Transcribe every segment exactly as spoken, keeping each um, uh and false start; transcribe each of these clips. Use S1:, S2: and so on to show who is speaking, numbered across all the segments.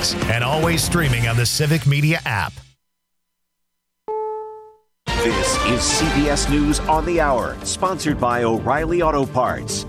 S1: podcasts and always streaming on the Civic Media app.
S2: This is C B S News on the Hour, sponsored by O'Reilly Auto Parts.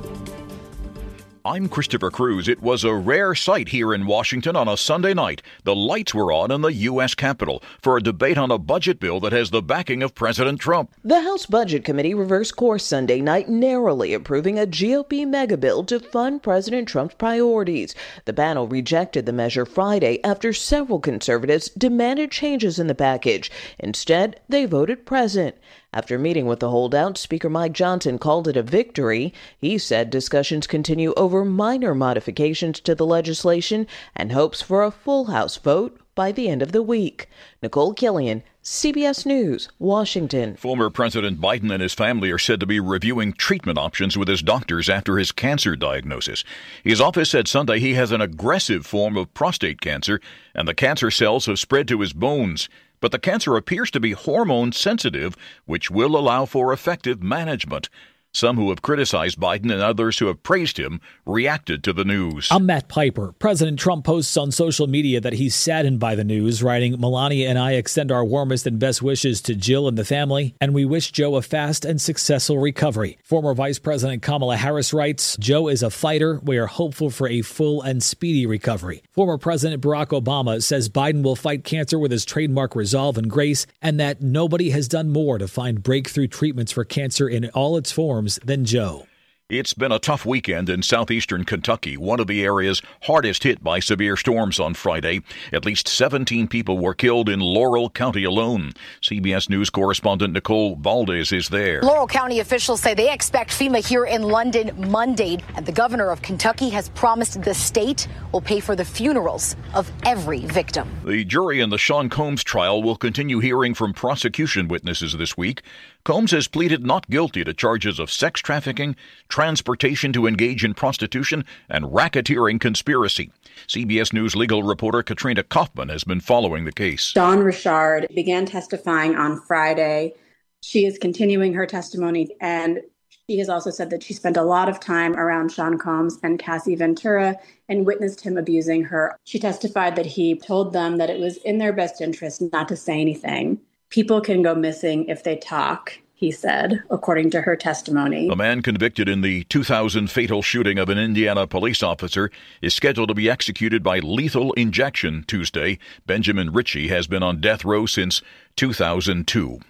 S3: I'm Christopher Cruz. It was a rare sight here in Washington on a Sunday night. The lights were on in the U S Capitol for a debate on a budget bill that has the backing of President Trump.
S4: The House Budget Committee reversed course Sunday night, narrowly approving a G O P megabill to fund President Trump's priorities. The panel rejected the measure Friday after several conservatives demanded changes in the package. Instead, they voted present. After meeting with the holdouts, Speaker Mike Johnson called it a victory. He said discussions continue over minor modifications to the legislation and hopes for a full House vote by the end of the week. Nicole Killian, C B S News, Washington.
S3: Former President Biden and his family are said to be reviewing treatment options with his doctors after his cancer diagnosis. His office said Sunday he has an aggressive form of prostate cancer, and the cancer cells have spread to his bones. But the cancer appears to be hormone sensitive, which will allow for effective management. Some who have criticized Biden and others who have praised him reacted to the news.
S5: I'm Matt Piper. President Trump posts on social media that he's saddened by the news, writing, "Melania and I extend our warmest and best wishes to Jill and the family, and we wish Joe a fast and successful recovery." Former Vice President Kamala Harris writes, "Joe is a fighter. We are hopeful for a full and speedy recovery." Former President Barack Obama says Biden will fight cancer with his trademark resolve and grace, and that nobody has done more to find breakthrough treatments for cancer in all its forms than Joe.
S3: It's been a tough weekend in southeastern Kentucky, one of the areas hardest hit by severe storms on Friday. At least seventeen people were killed in Laurel County alone. C B S News correspondent Nicole Valdez is there.
S6: Laurel County officials say they expect FEMA here in London Monday, and the governor of Kentucky has promised the state will pay for the funerals of every victim.
S3: The jury in the Sean Combs trial will continue hearing from prosecution witnesses this week. Combs has pleaded not guilty to charges of sex trafficking, transportation to engage in prostitution, and racketeering conspiracy. C B S News legal reporter Katrina Kaufman has been following the case.
S7: Dawn Richard began testifying on Friday. She is continuing her testimony, and she has also said that she spent a lot of time around Sean Combs and Cassie Ventura and witnessed him abusing her. She testified that he told them that it was in their best interest not to say anything. People can go missing if they talk, he said, according to her testimony.
S3: A man convicted in the two thousand fatal shooting of an Indiana police officer is scheduled to be executed by lethal injection Tuesday. Benjamin Ritchie has been on death row since two thousand two.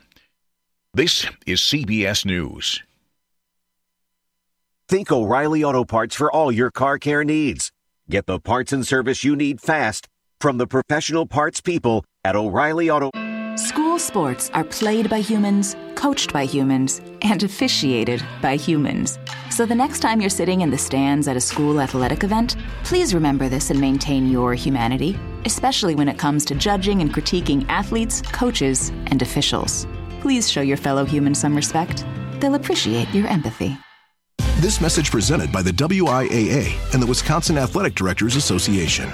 S3: This is C B S News.
S2: Think O'Reilly Auto Parts for all your car care needs. Get the parts and service you need fast from the professional parts people at O'Reilly Auto.
S8: School sports are played by humans, coached by humans, and officiated by humans. So the next time you're sitting in the stands at a school athletic event, please remember this and maintain your humanity, especially when it comes to judging and critiquing athletes, coaches, and officials. Please show your fellow humans some respect. They'll appreciate your empathy.
S9: This message presented by the W I A A and the Wisconsin Athletic Directors Association.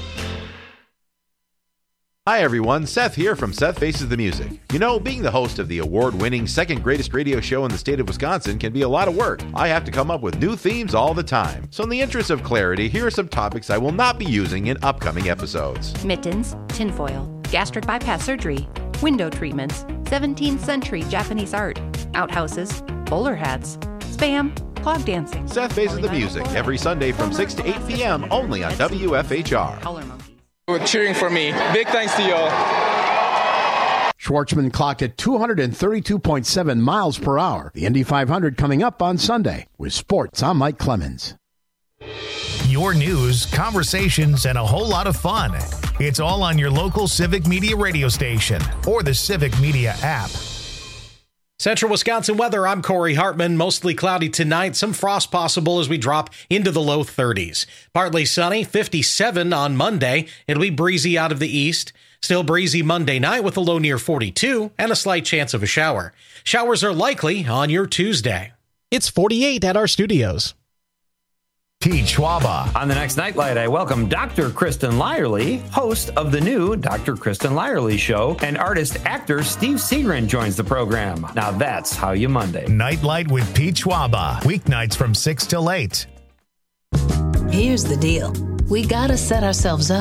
S10: Hi everyone, Seth here from Seth Faces the Music. You know, being the host of the award-winning second greatest radio show in the state of Wisconsin can be a lot of work. I have to come up with new themes all the time. So in the interest of clarity, here are some topics I will not be using in upcoming episodes.
S11: Mittens, tinfoil, gastric bypass surgery, window treatments, seventeenth century Japanese art, outhouses, bowler hats, spam, clog dancing.
S10: Seth Faces the Music every Sunday from six to eight p.m. only on W F H R.
S12: For cheering for me. Big thanks to y'all.
S13: Schwartzman clocked at two thirty-two point seven miles per hour. The Indy five hundred coming up on Sunday. With sports, I'm Mike Clemens.
S1: Your news, conversations, and a whole lot of fun. It's all on your local Civic Media radio station or the Civic Media app.
S14: Central Wisconsin weather, I'm Corey Hartman. Mostly cloudy tonight. Some frost possible as we drop into the low thirties. Partly sunny, fifty-seven on Monday. It'll be breezy out of the east. Still breezy Monday night with a low near forty-two and a slight chance of a shower. Showers are likely on your Tuesday.
S15: It's forty-eight at our studios.
S1: Pete Schwaba.
S16: On the next Nightlight, I welcome Doctor Kristen Lyerly, host of the new Doctor Kristen Lyerly Show, and artist-actor Steve Seagren joins the program. Now that's how you Monday.
S1: Nightlight with Pete Schwaba. Weeknights from six till eight.
S17: Here's the deal. We gotta set ourselves up.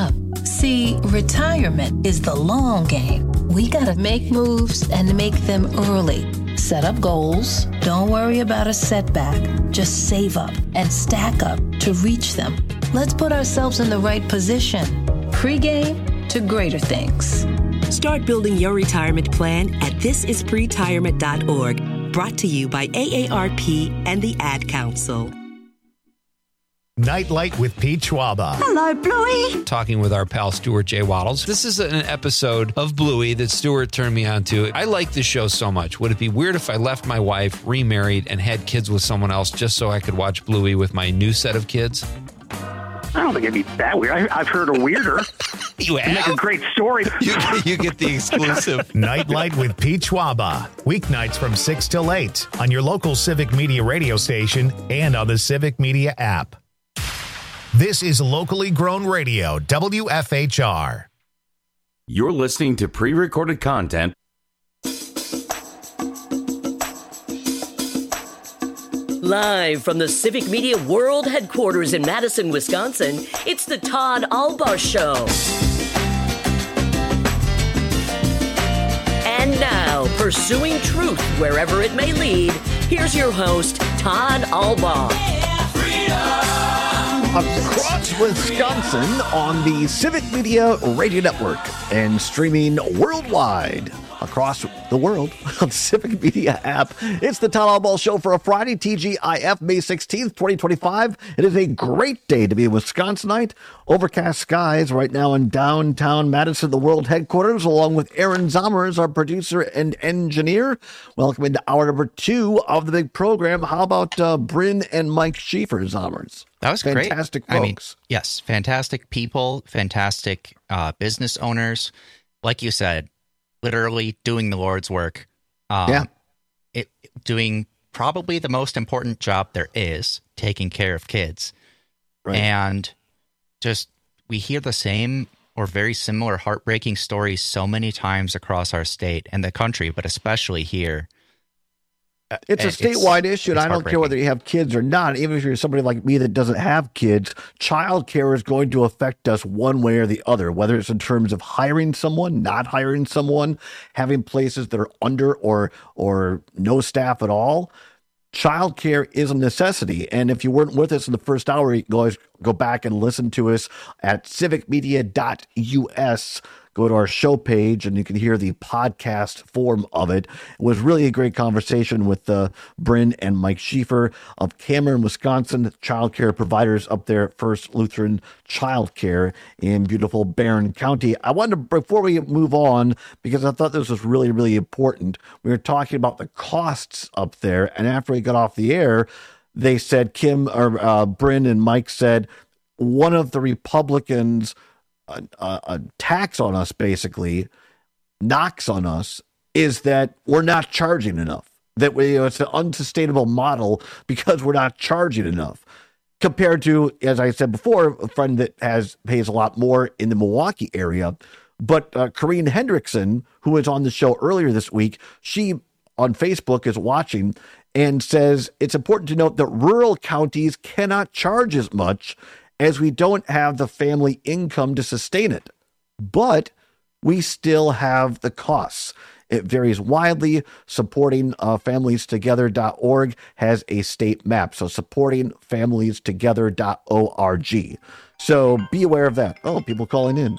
S17: See, retirement is the long game. We gotta make moves and make them early. Set up goals. Don't worry about a setback. Just save up and stack up to reach them. Let's put ourselves in the right position. Pre-game to greater things.
S18: Start building your retirement plan at this is pretirement dot org. Brought to you by A A R P and the Ad Council.
S1: Nightlight with Pete Schwaba.
S19: Hello, Bluey. Talking with our pal Stuart J. Waddles. This is an episode of Bluey that Stuart turned me on to. I like this show so much. Would it be weird if I left my wife, remarried, and had kids with someone else just so I could watch Bluey with my new set of kids?
S20: I don't think it'd be that weird. I, I've heard a weirder.
S19: You have?
S20: Make a great story.
S19: You, you get the exclusive.
S1: Nightlight with Pete Schwaba. Weeknights from six till eight on your local Civic Media radio station and on the Civic Media app. This is locally grown radio, W F H R.
S21: You're listening to pre-recorded content.
S22: Live from the Civic Media World Headquarters in Madison, Wisconsin, it's the Todd Albaugh Show. And now, pursuing truth wherever it may lead, here's your host, Todd Albaugh.
S23: Across Wisconsin on the Civic Media Radio Network and streaming worldwide across the world on the Civic Media app. It's the Todd Albaugh Show for a Friday, T G I F, May sixteenth, twenty twenty-five. It is a great day to be a Wisconsinite. Overcast skies right now in downtown Madison, the world headquarters, along with Aaron Zommers, our producer and engineer. Welcome into hour number two of the big program. How about uh, Bryn and Mike Schieffer, Zommers?
S24: That was
S23: fantastic
S24: great.
S23: Fantastic folks.
S24: I mean, yes, fantastic people, fantastic uh, business owners. Like you said, literally doing the Lord's work. Um,
S23: yeah.
S24: It, doing probably the most important job there is, taking care of kids.
S23: Right.
S24: And just, we hear the same or very similar heartbreaking stories so many times across our state and the country, but especially here.
S23: It's a statewide issue, and I don't care whether you have kids or not. Even if you're somebody like me that doesn't have kids, child care is going to affect us one way or the other, whether it's in terms of hiring someone, not hiring someone, having places that are under or or no staff at all. Child care is a necessity. And if you weren't with us in the first hour, you can always go back and listen to us at civic media dot U S. Go to our show page and you can hear the podcast form of it. It was really a great conversation with uh, Bryn and Mike Schieffer of Cameron, Wisconsin, child care providers up there at First Lutheran Child Care in beautiful Barron County. I wanted to, before we move on, because I thought this was really, really important, we were talking about the costs up there. And after we got off the air, they said, Kim or uh, Bryn and Mike said, one of the Republicans' A, a, a tax on us, basically, knocks on us, is that we're not charging enough. That we, you know, it's an unsustainable model because we're not charging enough. Compared to, as I said before, a friend that has pays a lot more in the Milwaukee area. But uh, Corrine Hendrickson, who was on the show earlier this week, she on Facebook is watching and says it's important to note that rural counties cannot charge as much as we don't have the family income to sustain it. But we still have the costs. It varies widely. Supporting uh, families together dot org has a state map. So supporting families together dot org. So be aware of that. Oh, people calling in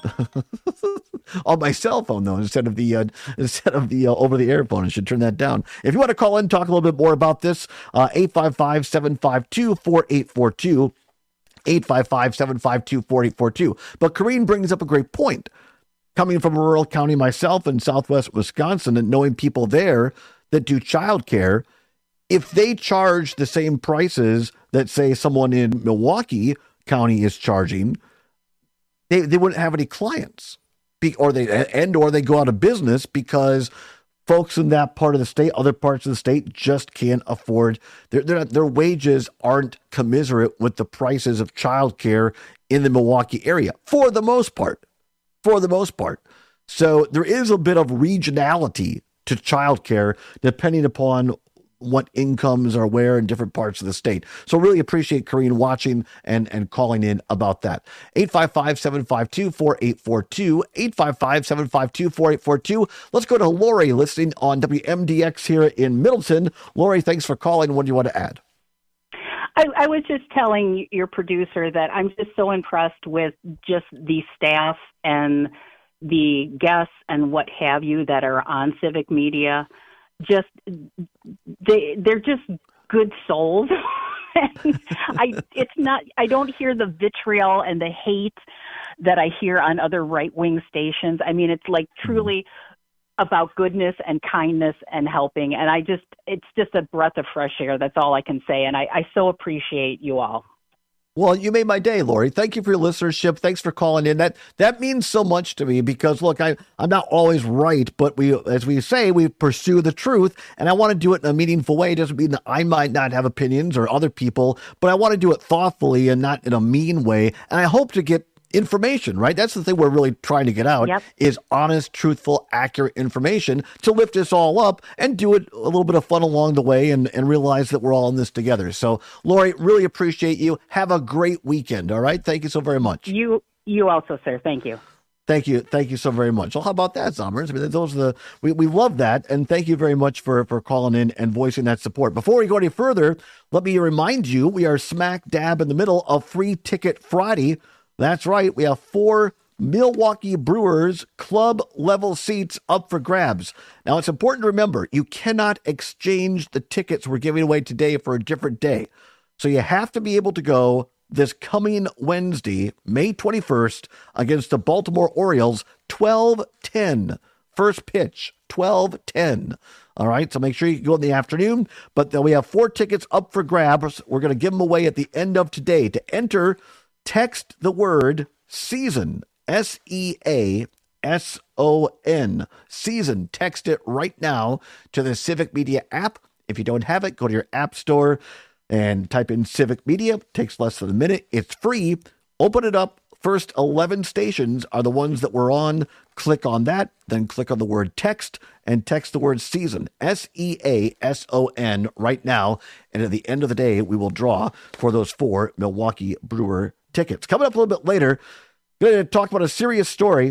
S23: on my cell phone though, instead of the uh, instead of the uh, over the air phone. I should turn that down. If you want to call in, talk a little bit more about this, uh, eight five five, seven five two, four eight four two. eight five five, seven five two, four eight four two. But Corrine brings up a great point. Coming from a rural county myself in southwest Wisconsin and knowing people there that do childcare, if they charge the same prices that, say, someone in Milwaukee County is charging, they, they wouldn't have any clients. Be, or they and or they go out of business because folks in that part of the state, other parts of the state, just can't afford their their, their wages aren't commensurate with the prices of childcare in the Milwaukee area for the most part. For the most part. So there is a bit of regionality to childcare depending upon what incomes are where in different parts of the state. So really appreciate Karine watching and, and calling in about that. eight five five, seven five two, four eight four two, eight five five, seven five two, four eight four two. Let's go to Lori listening on W M D X here in Middleton. Lori, thanks for calling. What do you want to add?
S4: I, I was just telling your producer that I'm just so impressed with just the staff and the guests and what have you that are on Civic Media. Just they they're just good souls. And I it's not I don't hear the vitriol and the hate that I hear on other right-wing stations. I mean, it's like truly about goodness and kindness and helping. And I just, it's just a breath of fresh air. That's all I can say. And I, I so appreciate you all.
S23: Well, you made my day, Lori. Thank you for your listenership. Thanks for calling in. That that means so much to me because, look, I, I'm not always right, but we, as we say, we pursue the truth, and I want to do it in a meaningful way. It doesn't mean that I might not have opinions or other people, but I want to do it thoughtfully and not in a mean way. And I hope to get information, right? That's the thing we're really trying to get out yep. is honest, truthful, accurate information to lift us all up and do it a little bit of fun along the way and, and realize that we're all in this together. So, Lori, really appreciate you. Have a great weekend, all right? Thank you so very much.
S4: You you also, sir. Thank you.
S23: Thank you. Thank you so very much. Well, how about that, Zommers? I mean, those are the, we, we love that. And thank you very much for, for calling in and voicing that support. Before we go any further, let me remind you, we are smack dab in the middle of Free Ticket Friday. That's right. We have four Milwaukee Brewers club level seats up for grabs. Now, it's important to remember you cannot exchange the tickets we're giving away today for a different day. So you have to be able to go this coming Wednesday, May twenty-first, against the Baltimore Orioles, twelve ten. First pitch, twelve ten. All right, so make sure you go in the afternoon. But then we have four tickets up for grabs. We're going to give them away at the end of today. To enter, text the word season, S E A S O N, season. Text it right now to the Civic Media app. If you don't have it, go to your app store and type in Civic Media. It takes less than a minute. It's free. Open it up. First eleven stations are the ones that we're on. Click on that, then click on the word text and text the word season, S E A S O N, right now. And at the end of the day, we will draw for those four Milwaukee Brewer tickets. Coming up a little bit later, I'm going to talk about a serious story.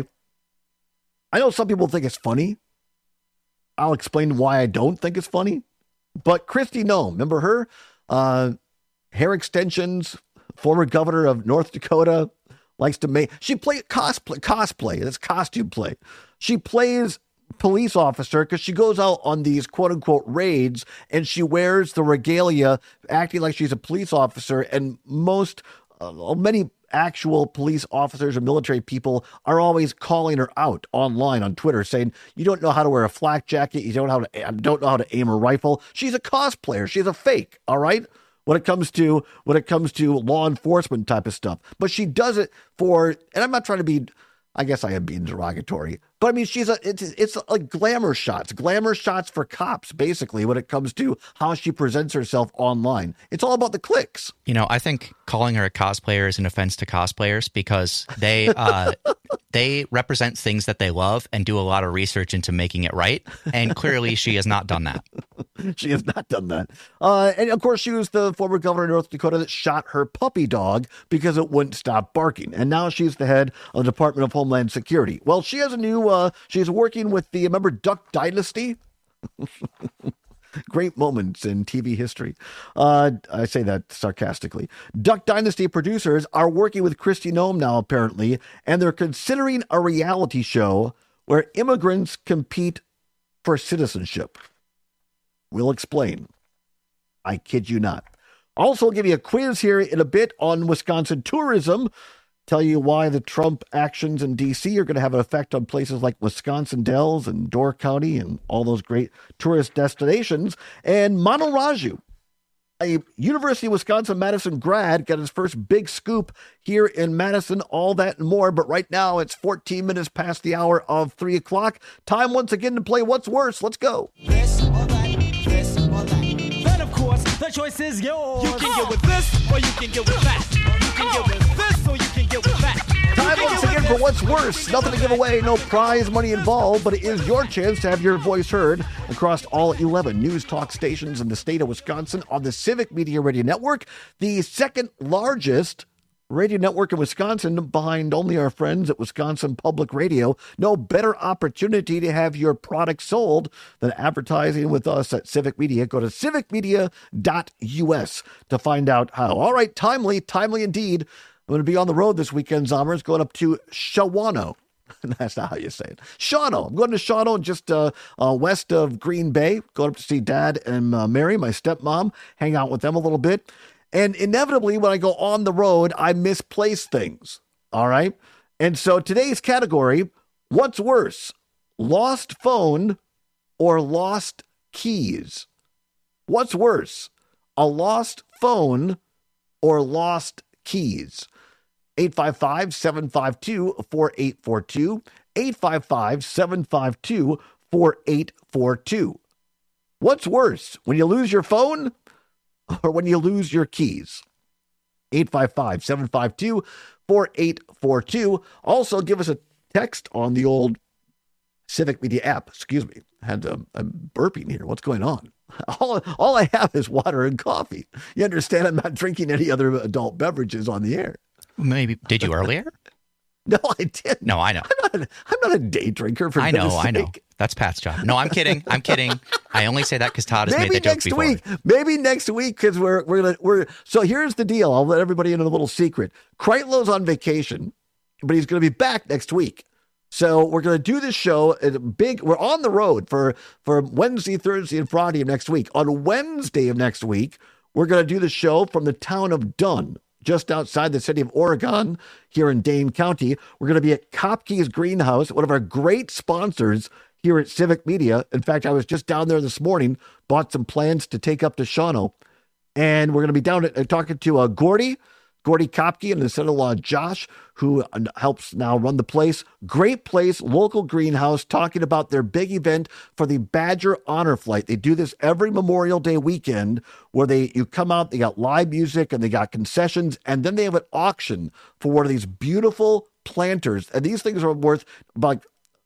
S23: I know some people think it's funny. I'll explain why I don't think it's funny. But Kristi Noem, remember her? Uh, hair extensions, former governor of North Dakota, likes to make, she plays cosplay, cosplay, that's costume play. She plays police officer because she goes out on these quote unquote raids and she wears the regalia acting like she's a police officer. And most, uh, many actual police officers or military people are always calling her out online on Twitter saying, you don't know how to wear a flak jacket. You don't know how to, don't know how to aim a rifle. She's a cosplayer. She's a fake. All right. When it comes to when it comes to law enforcement type of stuff. But she does it for, and I'm not trying to be, I guess I am being derogatory, but I mean, she's a, it's, it's like glamour shots, glamour shots for cops, basically, when it comes to how she presents herself online. It's all about the clicks.
S24: You know, I think calling her a cosplayer is an offense to cosplayers because they, uh, they represent things that they love and do a lot of research into making it right. And clearly she has not done that.
S23: She has not done that. Uh, and of course, she was the former governor of North Dakota that shot her puppy dog because it wouldn't stop barking. And now she's the head of the Department of Homeland Security. Well, she has a new, uh, she's working with the, remember Duck Dynasty? Great moments in T V history. Uh, I say that sarcastically. Duck Dynasty producers are working with Kristi Noem now, apparently, and they're considering a reality show where immigrants compete for citizenship. We'll explain. I kid you not. Also, I'll give you a quiz here in a bit on Wisconsin tourism. Tell you why the Trump actions in D C are going to have an effect on places like Wisconsin Dells and Door County and all those great tourist destinations. And Manu Raju, a University of Wisconsin-Madison grad, got his first big scoop here in Madison, all that and more. But right now, it's fourteen minutes past the hour of three o'clock. Time once again to play What's Worse. Let's go. This or that, this or that. Then, of course, the choice is yours. You can get with this or you can get with that. You can get with this or you can get with that. Time once again time for What's Worse. Nothing to give away, no prize money involved, but it is your chance to have your voice heard across all eleven news talk stations in the state of Wisconsin on the Civic Media Radio Network, the second largest radio network in Wisconsin behind only our friends at Wisconsin Public Radio. No better opportunity to have your product sold than advertising with us at Civic Media. Go to civic media dot u s to find out how. All right, timely, timely indeed. I'm going to be on the road this weekend, Zommers, going up to Shawano. That's not how you say it. Shawano. I'm going to Shawano, just uh, uh, west of Green Bay. Going up to see Dad and uh, Mary, my stepmom, hang out with them a little bit. And inevitably, when I go on the road, I misplace things. All right? And so today's category, what's worse, lost phone or lost keys? What's worse, a lost phone or lost keys? eight five five, seven five two, four eight four two, eight five five, seven five two, four eight four two. What's worse, when you lose your phone or when you lose your keys? eight five five, seven five two, four eight four two. Also, give us a text on the old Civic Media app. Excuse me, I had to, I'm burping here. What's going on? All, all I have is water and coffee. You understand, I'm not drinking any other adult beverages on the air.
S24: Maybe. Did you earlier?
S23: No, I didn't.
S24: No, I know.
S23: I'm not a, I'm not a day drinker, for
S24: I know,
S23: goodness
S24: I know.
S23: sake.
S24: That's Pat's job. No, I'm kidding. I'm kidding. I only say that because Todd has
S23: Maybe
S24: made that joke
S23: next
S24: before.
S23: week. Maybe next week, because we're we're gonna we're. So here's the deal. I'll let everybody in a little secret. Kreitlow's on vacation, but he's going to be back next week. So we're going to do this show at a big. We're on the road for for Wednesday, Thursday, and Friday of next week. On Wednesday of next week, we're going to do the show from the town of Dunn, just outside the city of Oregon, here in Dane County. We're going to be at Kopke's Greenhouse, one of our great sponsors here at Civic Media. In fact, I was just down there this morning, bought some plans to take up to Shawano, and we're going to be down at, uh, talking to uh, Gordy, Gordy Kopke, and his son-in-law Josh, who uh, helps now run the place. Great place, local greenhouse, talking about their big event for the Badger Honor Flight. They do this every Memorial Day weekend, where they you come out, they got live music, and they got concessions, and then they have an auction for one of these beautiful planters. And these things are worth about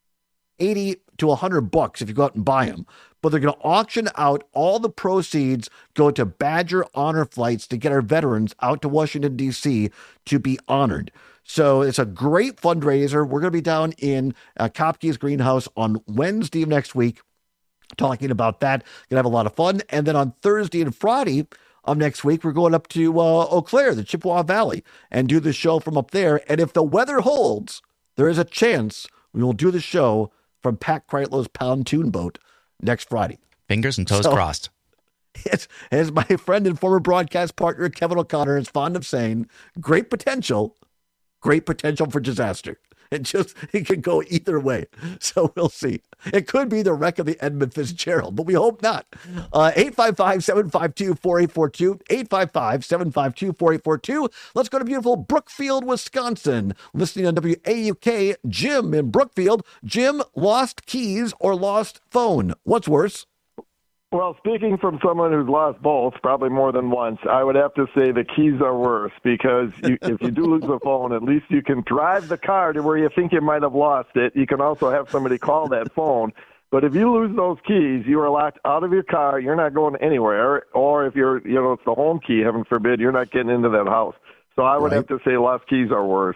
S23: eighty to one hundred bucks if you go out and buy them. But they're going to auction out. All the proceeds go to Badger Honor Flights to get our veterans out to Washington, D C to be honored. So it's a great fundraiser. We're going to be down in uh, Kopke's Greenhouse on Wednesday of next week talking about that. Going to have a lot of fun. And then on Thursday and Friday of next week, we're going up to uh, Eau Claire, the Chippewa Valley, and do the show from up there. And if the weather holds, there is a chance we will do the show from Pat Kreitlow's pontoon boat next Friday.
S24: Fingers and toes
S23: so,
S24: crossed.
S23: It's, as my friend and former broadcast partner Kevin O'Connor is fond of saying, great potential, great potential for disaster. It just, it could go either way. So we'll see. It could be the wreck of the Edmund Fitzgerald, but we hope not. Uh, eight five five, seven five two, four eight four two, eight five five, seven five two, four eight four two. Let's go to beautiful Brookfield, Wisconsin. Listening on W A U K, Jim in Brookfield. Jim, lost keys or lost phone? What's worse?
S3: Well, speaking from someone who's lost both, probably more than once, I would have to say the keys are worse, because you, if you do lose the phone, at least you can drive the car to where you think you might have lost it. You can also have somebody call that phone. But if you lose those keys, you are locked out of your car. You're not going anywhere. Or if you're, you know, it's the home key, heaven forbid, you're not getting into that house. So I would right. have to say lost keys are worse.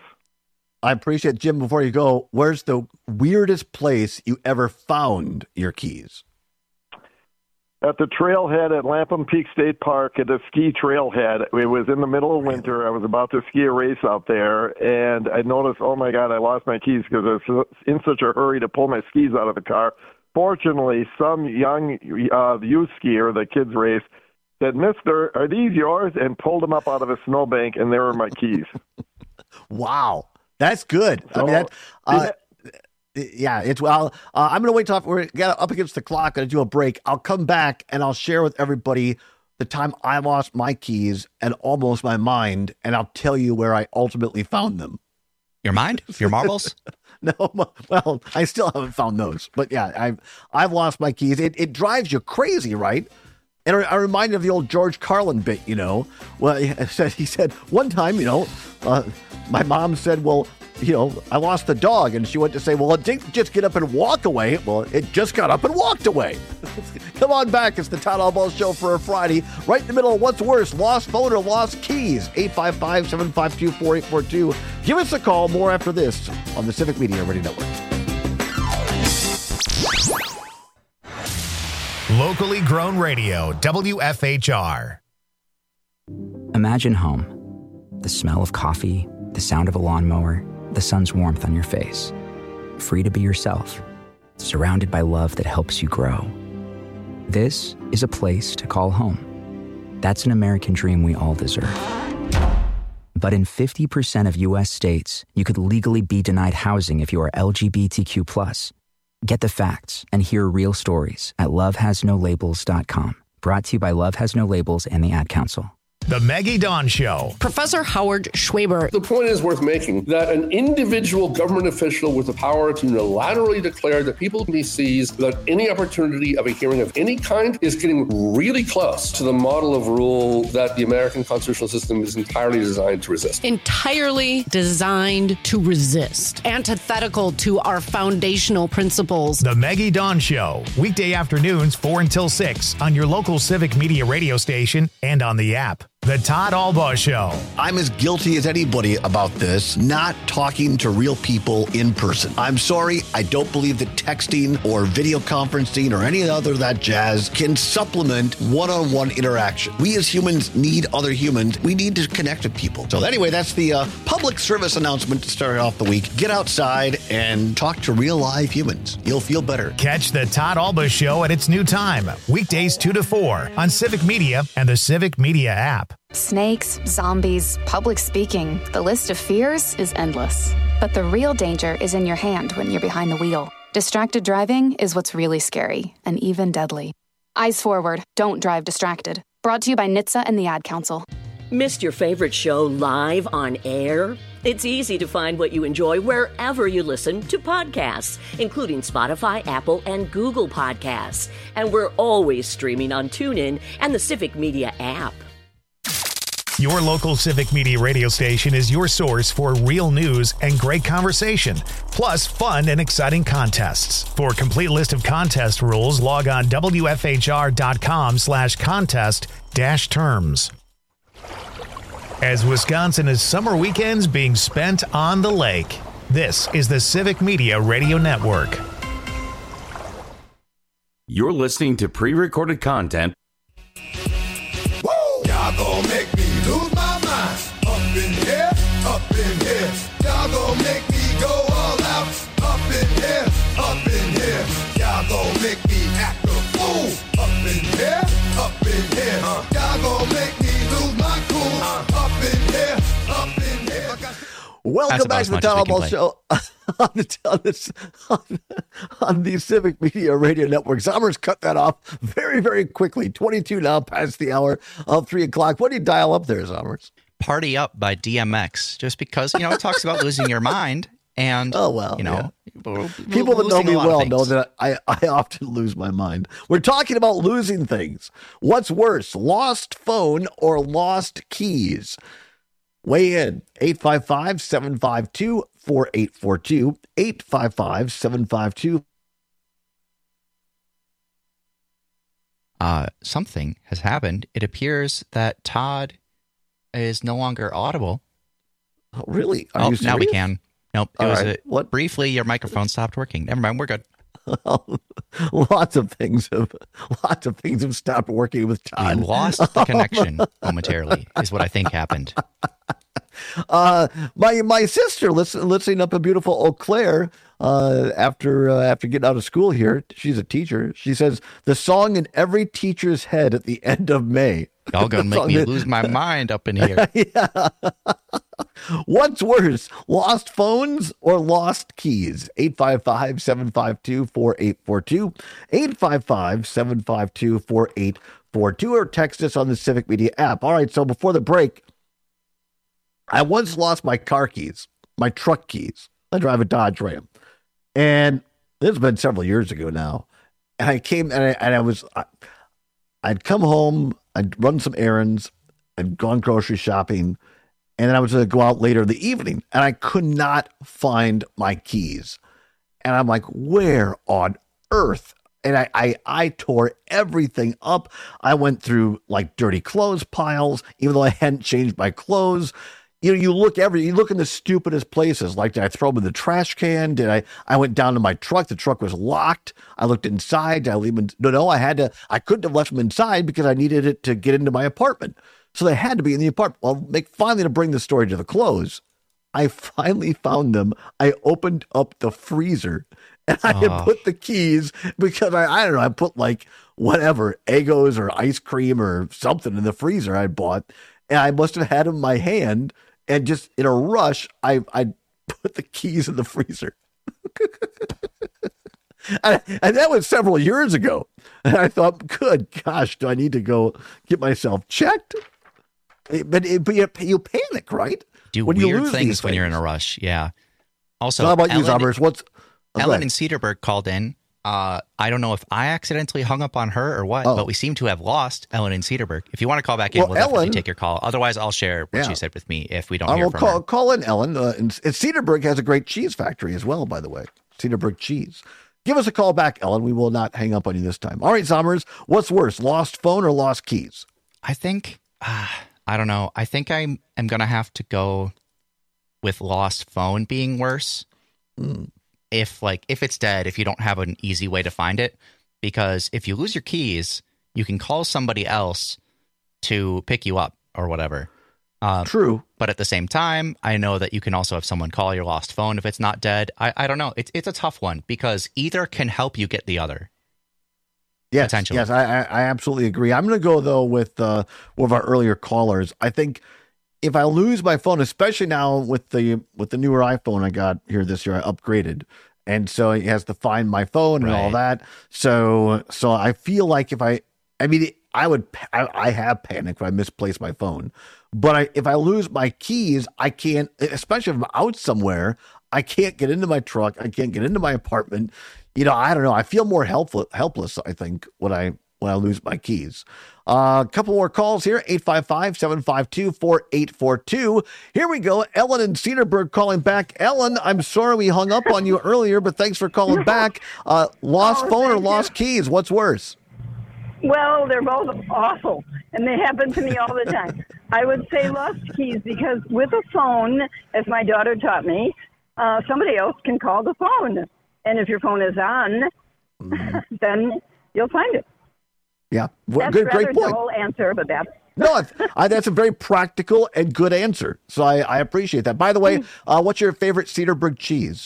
S23: I appreciate, Jim, before you go, where's the weirdest place you ever found your keys?
S3: At the trailhead at Lapham Peak State Park, at the ski trailhead. It was in the middle of winter. I was about to ski a race out there, and I noticed, oh, my God, I lost my keys because I was in such a hurry to pull my skis out of the car. Fortunately, some young uh, youth skier, the kids race, said, "Mister, are these yours?" and pulled them up out of a snowbank, and they were my keys.
S23: Wow. That's good. So, I mean, that, uh, yeah, it's well. Uh, I'm going to wait till we're get up against the clock and do a break. I'll come back and I'll share with everybody the time I lost my keys and almost my mind, and I'll tell you where I ultimately found them.
S24: Your mind? Your marbles?
S23: No, well, I still haven't found those, but yeah, I've I've lost my keys. It it drives you crazy, right? And I reminded of the old George Carlin bit, you know. Well, he said, he said one time, you know, uh, my mom said, well, you know, I lost the dog. And she went to say, well, it didn't just get up and walk away. Well, it just got up and walked away. Come on back. It's the Todd Albaugh Show for a Friday. Right in the middle of what's worse, lost phone or lost keys. eight five five, seven five two, four eight four two. Give us a call. More after this on the Civic Media Radio Network.
S1: Locally grown radio, W F H R.
S2: Imagine home. The smell of coffee, the sound of a lawnmower, the sun's warmth on your face. Free to be yourself, surrounded by love that helps you grow. This is a place to call home. That's an American dream we all deserve. But in fifty percent of U S states, you could legally be denied housing if you are L G B T Q plus. Get the facts and hear real stories at love has no labels dot com. Brought to you by Love Has No Labels and the Ad Council.
S1: The Maggie Dawn Show.
S5: Professor Howard Schwaber.
S6: The point is worth making that an individual government official with the power to unilaterally declare that people he sees without any opportunity of a hearing of any kind is getting really close to the model of rule that the American constitutional system is entirely designed to resist.
S5: Entirely designed to resist. Antithetical to our foundational principles.
S1: The Maggie Dawn Show. Weekday afternoons, four until six on your local Civic Media radio station and on the app. The Todd Albaugh Show.
S23: I'm as guilty as anybody about this, not talking to real people in person. I'm sorry, I don't believe that texting or video conferencing or any other of that jazz can supplement one-on-one interaction. We as humans need other humans. We need to connect with people. So anyway, that's the uh, public service announcement to start off the week. Get outside and talk to real live humans. You'll feel better.
S1: Catch the Todd Albaugh Show at its new time, weekdays two to four on Civic Media and the Civic Media app.
S7: Snakes, zombies, public speaking. The list of fears is endless. But the real danger is in your hand when you're behind the wheel. Distracted driving is what's really scary and even deadly. Eyes forward. Don't drive distracted. Brought to you by N H T S A and the Ad Council.
S22: Missed your favorite show live on air? It's easy to find what you enjoy wherever you listen to podcasts, including Spotify, Apple, and Google Podcasts. And we're always streaming on TuneIn and the Civic Media app.
S1: Your local Civic Media radio station is your source for real news and great conversation, plus fun and exciting contests. For a complete list of contest rules, log on W F H R dot com slash contest dash terms. As Wisconsin is summer weekends being spent on the lake, this is the Civic Media Radio Network.
S21: You're listening to pre-recorded content.
S25: Woo! Y'all gonna make me lose my mind. Up in here, up in here. Y'all gonna make me go all out. Up in here, up in here. Y'all gonna make me act a fool. Up in here, up in here. Uh, y'all gonna make me lose my cool. Uh, up in here, up in here.
S23: Welcome back to the Todd Albaugh Show on the, on, this, on, on the Civic Media Radio Network. Zommers cut that off very, very quickly. twenty-two now past the hour of three o'clock. What do you dial up there, Zommers?
S24: Party Up by D M X, just because, you know, it talks about losing your mind. And,
S23: oh, well,
S24: you know,
S23: yeah. People that know me well know that I, I often lose my mind. We're talking about losing things. What's worse, lost phone or lost keys? Weigh in, eight five five, seven five two, four eight four two, eight five five, seven five two.
S24: Uh, something has happened. It appears that Todd is no longer audible.
S23: Oh, really? Are
S24: oh,
S23: you
S24: now we can. Nope. It
S23: All
S24: was
S23: right.
S24: a,
S23: what?
S24: Briefly, your microphone stopped working. Never mind. We're good.
S23: lots of things have lots of things have stopped working with Todd.
S24: We lost the connection momentarily, is what I think happened.
S23: Uh, my my sister listen, listening up in beautiful Eau Claire uh, after uh, after getting out of school here. She's a teacher. She says the song in every teacher's head at the end of May.
S24: Y'all gonna make me that, lose my mind up in here.
S23: Yeah. What's worse, lost phones or lost keys? eight five five, seven five two, four eight four two, eight five five, seven five two, four eight four two, or text us on the Civic Media app. All right, so before the break, I once lost my car keys, my truck keys. I drive a Dodge Ram. And this has been several years ago now. And I came and I, and I was, I, I'd come home, I'd run some errands, I'd gone grocery shopping, And then I was going to go out later in the evening, and I could not find my keys. And I'm like, where on earth? And I, I, I tore everything up. I went through like dirty clothes piles, even though I hadn't changed my clothes. You know, you look every, you look in the stupidest places. Like, did I throw them in the trash can? Did I, I went down to my truck. The truck was locked. I looked inside. Did I leave them? No, no, I had to, I couldn't have left them inside because I needed it to get into my apartment. So they had to be in the apartment. Well, make, finally, to bring the story to the close, I finally found them. I opened up the freezer and I had
S24: Oh.
S23: put the keys because I, I don't know, I put like whatever, Eggos or ice cream or something in the freezer I bought. And I must have had them in my hand. And just in a rush, I, I put the keys in the freezer. and, and that was several years ago. And I thought, good gosh, do I need to go get myself checked? But, it, but you, you panic, right?
S24: Do
S23: when you
S24: weird
S23: lose
S24: things
S23: these
S24: when you're in a rush. Yeah. Also,
S23: So how about you,
S24: Ellen-
S23: Zombers? What's oh, go
S24: Ellen
S23: ahead.
S24: in Cedarburg called in. Uh, I don't know if I accidentally hung up on her or what,
S23: Oh.
S24: but we seem to have lost Ellen in Cedarburg. If you want to call back in,
S23: Well,
S24: we'll definitely
S23: Ellen-
S24: take your call. Otherwise, I'll share what
S23: Yeah.
S24: she said with me if we don't
S23: I
S24: hear
S23: will
S24: from
S23: call,
S24: her.
S23: call in Ellen. Uh, and, and Cedarburg has a great cheese factory as well, by the way. Cedarburg cheese. Give us a call back, Ellen. We will not hang up on you this time. All right, Zombers, what's worse, lost phone or lost keys?
S24: I think, uh, I don't know. I think I'm, I'm going to have to go with lost phone being worse.
S23: Hmm.
S24: If like, if it's dead, if you don't have an easy way to find it, because if you lose your keys, you can call somebody else to pick you up or whatever. Um,
S23: True.
S24: But at the same time, I know that you can also have someone call your lost phone if it's not dead. I, I don't know. It's it's a tough one because either can help you get the other.
S23: Yes,
S24: Potentially.
S23: yes, I, I, I absolutely agree. I'm going to go, though, with uh, one of our earlier callers. I think if I lose my phone, especially now with the with the newer iPhone I got here this year, I upgraded. And so it has to find my phone and all
S24: Right.
S23: that. So so I feel like if I, I mean, I would, I, I have panicked if I misplace my phone. But I, if I lose my keys, I can't, especially if I'm out somewhere, I can't get into my truck. I can't get into my apartment. You know, I don't know. I feel more helpful, helpless, I think, when I when I lose my keys. Uh, a couple more calls here, eight five five, seven five two, four eight four two. Here we go. Ellen in Cedarburg calling back. Ellen, I'm sorry we hung up on you earlier, but thanks for calling back. Uh, lost
S8: Oh,
S23: phone or
S8: thank
S23: lost keys? What's worse?
S8: Well, they're both awful, and they happen to me all the time. I would say lost keys because with a phone, as my daughter taught me, uh, somebody else can call the phone. And if your phone is on, then you'll find it.
S23: Yeah, well,
S8: That's
S23: good,
S8: rather
S23: great point.
S8: dull answer, but that's
S23: No, I- I, that's a very practical and good answer. So I, I appreciate that. By the way, uh, what's your favorite Cedarburg cheese?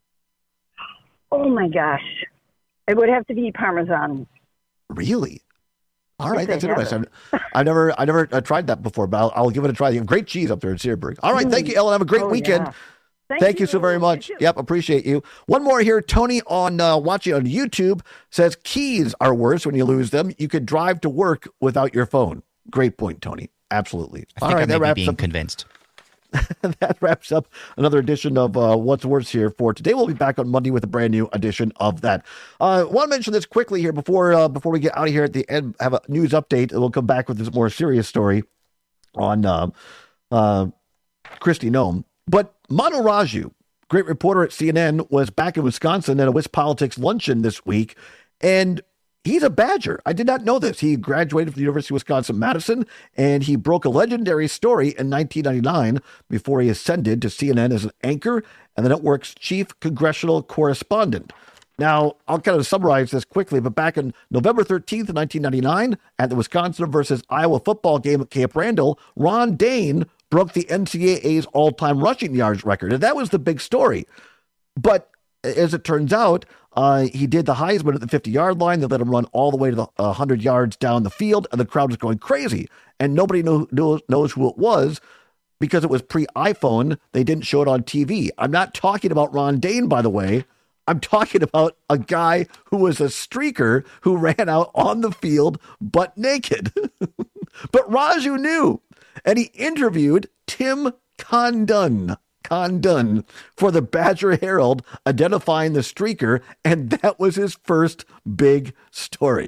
S8: oh my gosh, it would have to be Parmesan.
S23: Really? All
S8: If
S23: right,
S8: they
S23: that's
S8: have
S23: interesting. I've, I've never, I never uh, tried that before, but I'll, I'll give it a try. You have great cheese up there in Cedarburg. All right, thank you, Ellen. Have a great
S8: Oh,
S23: weekend.
S8: yeah.
S23: Thank,
S8: Thank
S23: you so very much. Yep, appreciate you. One more here. Tony on uh, watching on YouTube says keys are worse when you lose them. You could drive to work without your phone. Great point, Tony. Absolutely.
S24: I think I may be being convinced.
S23: That wraps up another edition of uh, What's Worse here for today. We'll be back on Monday with a brand new edition of that. I uh, want to mention this quickly here before uh, before we get out of here at the end. Have a news update. We'll come back with this more serious story on uh, uh, Kristi Noem. But Manu Raju, great reporter at C N N, was back in Wisconsin at a WisPolitics luncheon this week, and he's a Badger. I did not know this. He graduated from the University of Wisconsin-Madison, and he broke a legendary story in nineteen ninety-nine before he ascended to C N N as an anchor and the network's chief congressional correspondent. Now, I'll kind of summarize this quickly, but back on November thirteenth, nineteen ninety-nine, at the Wisconsin versus Iowa football game at Camp Randall, Ron Dayne broke the N C double A's all-time rushing yards record, and that was the big story. But as it turns out, uh, he did the Heisman at the fifty-yard line. They let him run all the way to the uh, one hundred yards down the field, and the crowd was going crazy. And nobody knew, knows, knows who it was because it was pre-iPhone. They didn't show it on T V. I'm not talking about Ron Dayne, by the way. I'm talking about a guy who was a streaker who ran out on the field butt naked. But Raju knew, and he interviewed Tim Condon. Condon for the Badger Herald, identifying the streaker, and that was his first big story.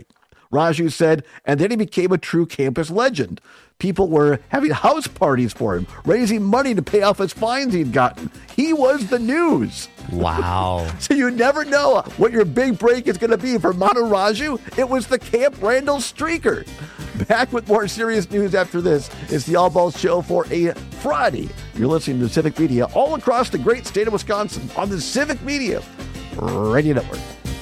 S23: Raju said, and then he became a true campus legend. People were having house parties for him, raising money to pay off his fines he'd gotten. He was the news.
S24: Wow.
S23: So you never know what your big break is going to be. For Manu Raju, it was the Camp Randall streaker. Back with more serious news after this. It's the All Balls Show for a Friday. You're listening to Civic Media all across the great state of Wisconsin on the Civic Media Radio Network.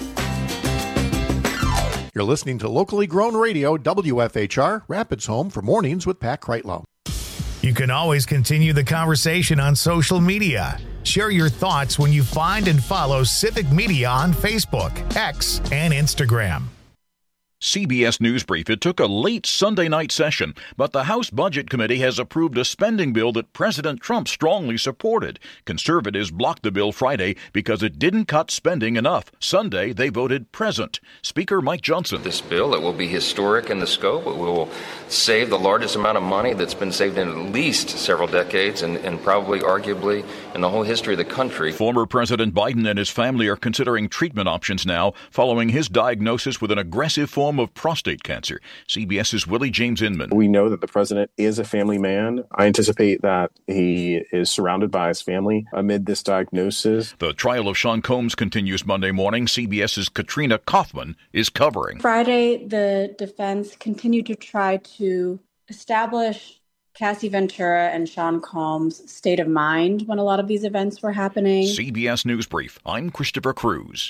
S9: You're listening to locally grown radio, W F H R, Rapids Home for Mornings with Pat Kreitlow.
S1: You can always continue the conversation on social media. Share your thoughts when you find and follow Civic Media on Facebook, X, and Instagram.
S10: C B S News Brief. It took a late Sunday night session, but the House Budget Committee has approved a spending bill that President Trump strongly supported. Conservatives blocked the bill Friday because it didn't cut spending enough. Sunday, they voted present. Speaker Mike Johnson.
S11: This bill, it will be historic in the scope. It will save the largest amount of money that's been saved in at least several decades and, and probably arguably in the whole history of the country.
S10: Former President Biden and his family are considering treatment options now following his diagnosis with an aggressive form of prostate cancer. CBS's Willie James Inman.
S12: We know that the president is a family man. I anticipate that he is surrounded by his family amid this diagnosis.
S10: The trial of Sean Combs continues Monday morning. CBS's Katrina Kaufman is covering.
S13: Friday, the defense continued to try to establish Cassie Ventura and Sean Combs' state of mind when a lot of these events were happening.
S10: C B S News Brief. I'm Christopher Cruz.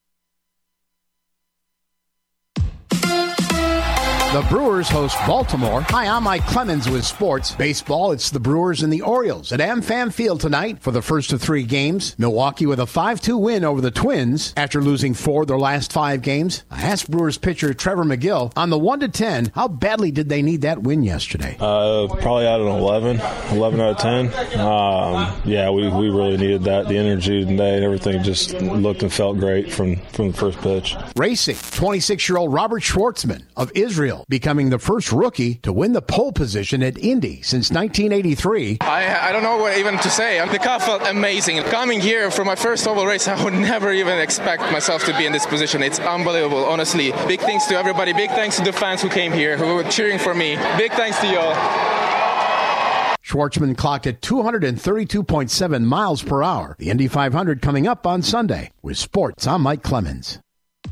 S26: The Brewers host Baltimore. Hi, I'm Mike Clemens with sports. Baseball, it's the Brewers and the Orioles at AmFam Field tonight for the first of three games. Milwaukee with a five two win over the Twins after losing four of their last five games. I asked Brewers pitcher Trevor McGill on the one to ten, how badly did they need that win yesterday?
S27: Uh, probably out of an eleven, eleven out of ten. Um, yeah, we, we really needed that. The energy today and everything just looked and felt great from, from the first pitch.
S26: Racing, twenty-six-year-old Robert Schwartzman of Israel, becoming the first rookie to win the pole position at Indy since nineteen eighty-three.
S28: I, I don't know what even to say. The car felt amazing. Coming here for my first oval race, I would never even expect myself to be in this position. It's unbelievable, honestly. Big thanks to everybody. Big thanks to the fans who came here, who were cheering for me. Big thanks to y'all.
S26: Schwartzman clocked at two thirty-two point seven miles per hour. The Indy five hundred coming up on Sunday. With sports, I'm Mike Clemens.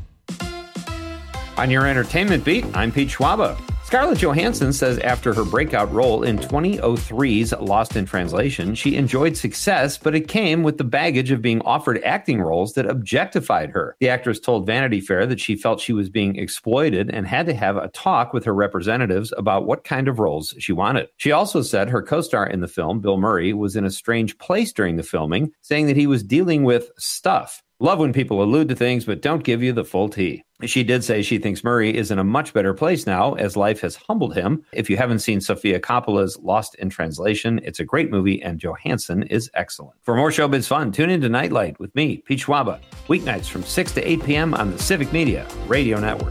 S16: On your entertainment beat, I'm Pete Schwaba. Scarlett Johansson says after her breakout role in twenty oh three's Lost in Translation, she enjoyed success, but it came with the baggage of being offered acting roles that objectified her. The actress told Vanity Fair that she felt she was being exploited and had to have a talk with her representatives about what kind of roles she wanted. She also said her co-star in the film, Bill Murray, was in a strange place during the filming, saying that he was dealing with stuff. Love when people allude to things but don't give you the full tea. She did say she thinks Murray is in a much better place now as life has humbled him. If you haven't seen Sofia Coppola's Lost in Translation, it's a great movie and Johansson is excellent. For more showbiz fun, tune in to Nightlight with me, Pete Schwaba, weeknights from six to eight p.m. on the Civic Media Radio Network.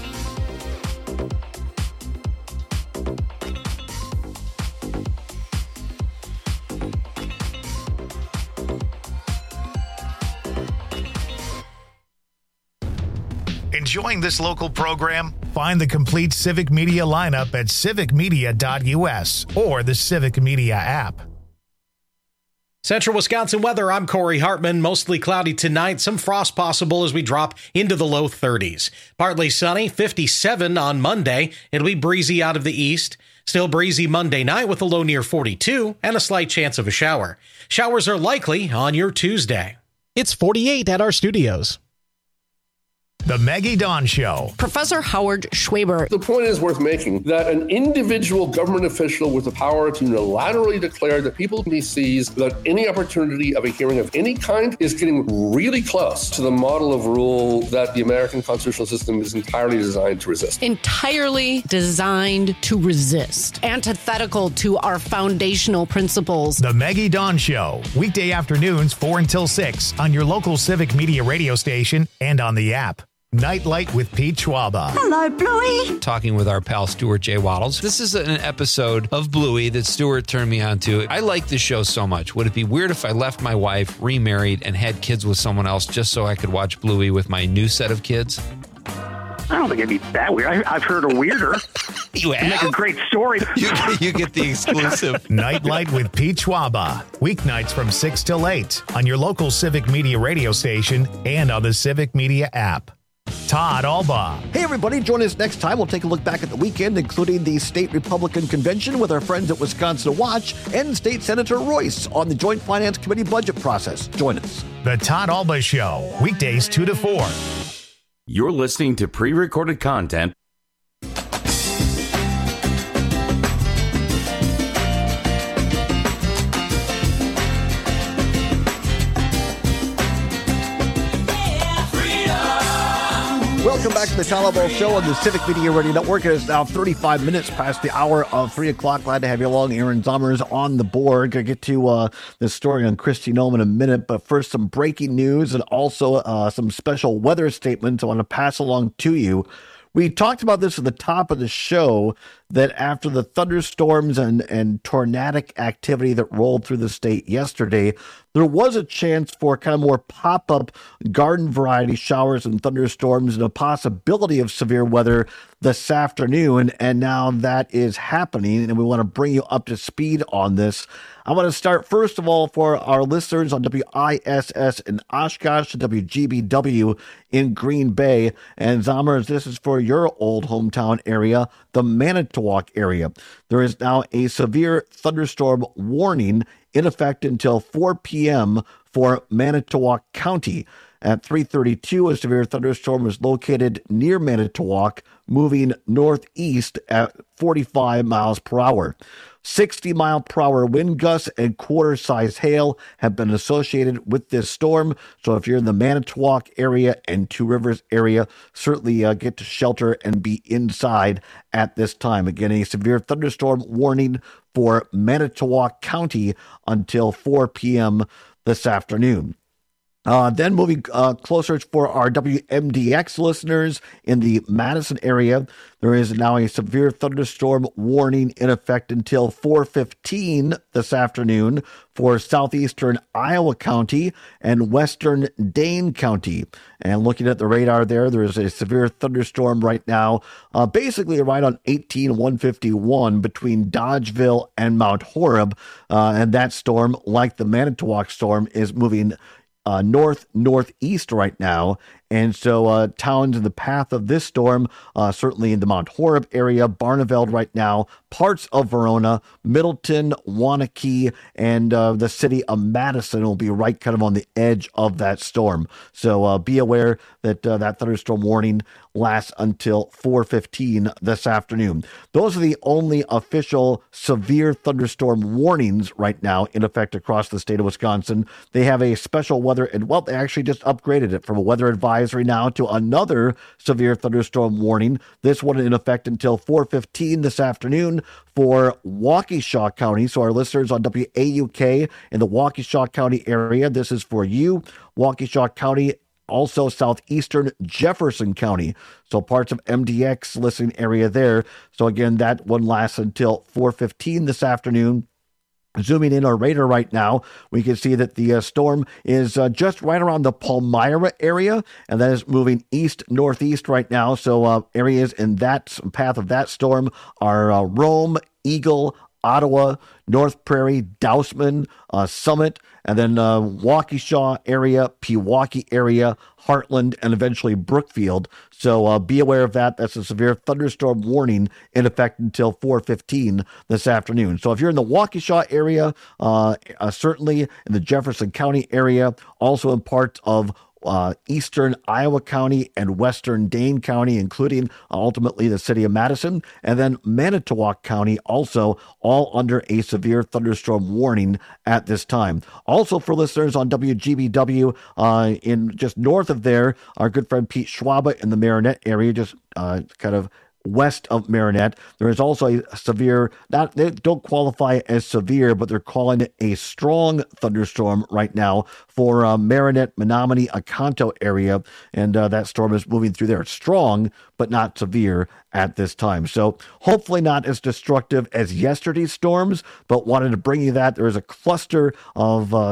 S1: Enjoying this local program? Find the complete Civic Media lineup at civic media dot u s or the Civic Media app.
S14: Central Wisconsin weather, I'm Corey Hartman. Mostly cloudy tonight. Some frost possible as we drop into the low thirties. Partly sunny, fifty-seven on Monday. It'll be breezy out of the east. Still breezy Monday night with a low near forty-two and a slight chance of a shower. Showers are likely on your Tuesday.
S15: It's forty-eight at our studios.
S1: The Maggie Dawn Show.
S5: Professor Howard Schwaber.
S6: The point is worth making that an individual government official with the power to unilaterally declare that people he sees without any opportunity of a hearing of any kind is getting really close to the model of rule that the American constitutional system is entirely designed to resist.
S5: Entirely designed to resist. Antithetical to our foundational principles.
S1: The Maggie Dawn Show. Weekday afternoons, four until six on your local Civic Media radio station and on the app. Nightlight with Pete Schwaba.
S19: Hello, Bluey. Talking with our pal Stuart J. Waddles. This is an episode of Bluey that Stuart turned me on to. I like this show so much. Would it be weird if I left my wife, remarried, and had kids with someone else just so I could watch Bluey with my new set of kids?
S2: I don't think it'd be that weird. I, I've heard a weirder.
S19: You have?
S2: Make a great story.
S19: You, you get the exclusive.
S1: Nightlight with Pete Schwaba. Weeknights from six till eight on your local Civic Media radio station and on the Civic Media app. Todd Alba.
S23: Hey, everybody. Join us next time. We'll take a look back at the weekend, including the state Republican convention with our friends at Wisconsin Watch and State Senator Royce on the Joint Finance Committee budget process. Join us.
S1: The Todd Alba Show, weekdays two to four.
S21: You're listening to pre-recorded content.
S23: Welcome back to the Todd Alba Show on the Civic Media Radio Network. It is now thirty-five minutes past the hour of three o'clock. Glad to have you along. Aaron Zommers on the board. Going to get to uh, this story on Kristi Noem in a minute, but first some breaking news and also uh, some special weather statements I want to pass along to you. We talked about this at the top of the show, that after the thunderstorms and, and tornadic activity that rolled through the state yesterday, there was a chance for kind of more pop-up garden variety showers and thunderstorms and a possibility of severe weather this afternoon. And now that is happening, and we want to bring you up to speed on this. I want to start, first of all, for our listeners on W I S S in Oshkosh, W G B W in Green Bay. And Zommers, this is for your old hometown area, the Manitowoc area. There is now a severe thunderstorm warning in effect until four p.m. for Manitowoc County. At three thirty-two, a severe thunderstorm was located near Manitowoc, moving northeast at forty-five miles per hour. sixty mile per hour wind gusts and quarter-size hail have been associated with this storm. So if you're in the Manitowoc area and Two Rivers area, certainly uh, get to shelter and be inside at this time. Again, a severe thunderstorm warning for Manitowoc County until four p.m. this afternoon. Uh, then moving uh, closer for our W M D X listeners in the Madison area, there is now a severe thunderstorm warning in effect until four fifteen this afternoon for southeastern Iowa County and western Dane County. And looking at the radar there, there is a severe thunderstorm right now, uh, basically right on eighteen one fifty-one between Dodgeville and Mount Horeb. Uh, and that storm, like the Manitowoc storm, is moving Uh, north northeast right now, and so uh, towns in the path of this storm, uh, certainly in the Mount Horeb area, Barneveld right now, parts of Verona, Middleton, Waunakee, and uh, the city of Madison will be right kind of on the edge of that storm. So uh, be aware that uh, that thunderstorm warning lasts until four fifteen this afternoon. Those are the only official severe thunderstorm warnings right now in effect across the state of Wisconsin. They have a special weather, and well, they actually just upgraded it from a weather advisory now to another severe thunderstorm warning. This one in effect until four fifteen this afternoon for Waukesha County. So our listeners on W A U K in the Waukesha County area, this is for you. Waukesha County, also southeastern Jefferson County. So parts of M D X listening area there. So again, that one lasts until four fifteen this afternoon. Zooming in our radar right now, we can see that the uh, storm is uh, just right around the Palmyra area, and that is moving east-northeast right now. So uh, areas in that path of that storm are uh, Rome, Eagle, Ottawa, North Prairie, Dousman, uh, Summit, and then uh, Waukesha area, Pewaukee area, Heartland, and eventually Brookfield. So uh, be aware of that. That's a severe thunderstorm warning in effect until four fifteen this afternoon. So if you're in the Waukesha area, uh, uh, certainly in the Jefferson County area, also in parts of Uh, eastern Iowa County and western Dane County, including uh, ultimately the city of Madison, and then Manitowoc County, also all under a severe thunderstorm warning at this time. Also for listeners on W G B W, uh, in just north of there, our good friend Pete Schwaba in the Marinette area, just uh, kind of west of Marinette. There is also a severe, not they don't qualify as severe, but they're calling it a strong thunderstorm right now for uh, Marinette, Menominee, Oconto area, and uh, that storm is moving through there. It's strong, but not severe at this time. So hopefully not as destructive as yesterday's storms, but wanted to bring you that. There is a cluster of uh,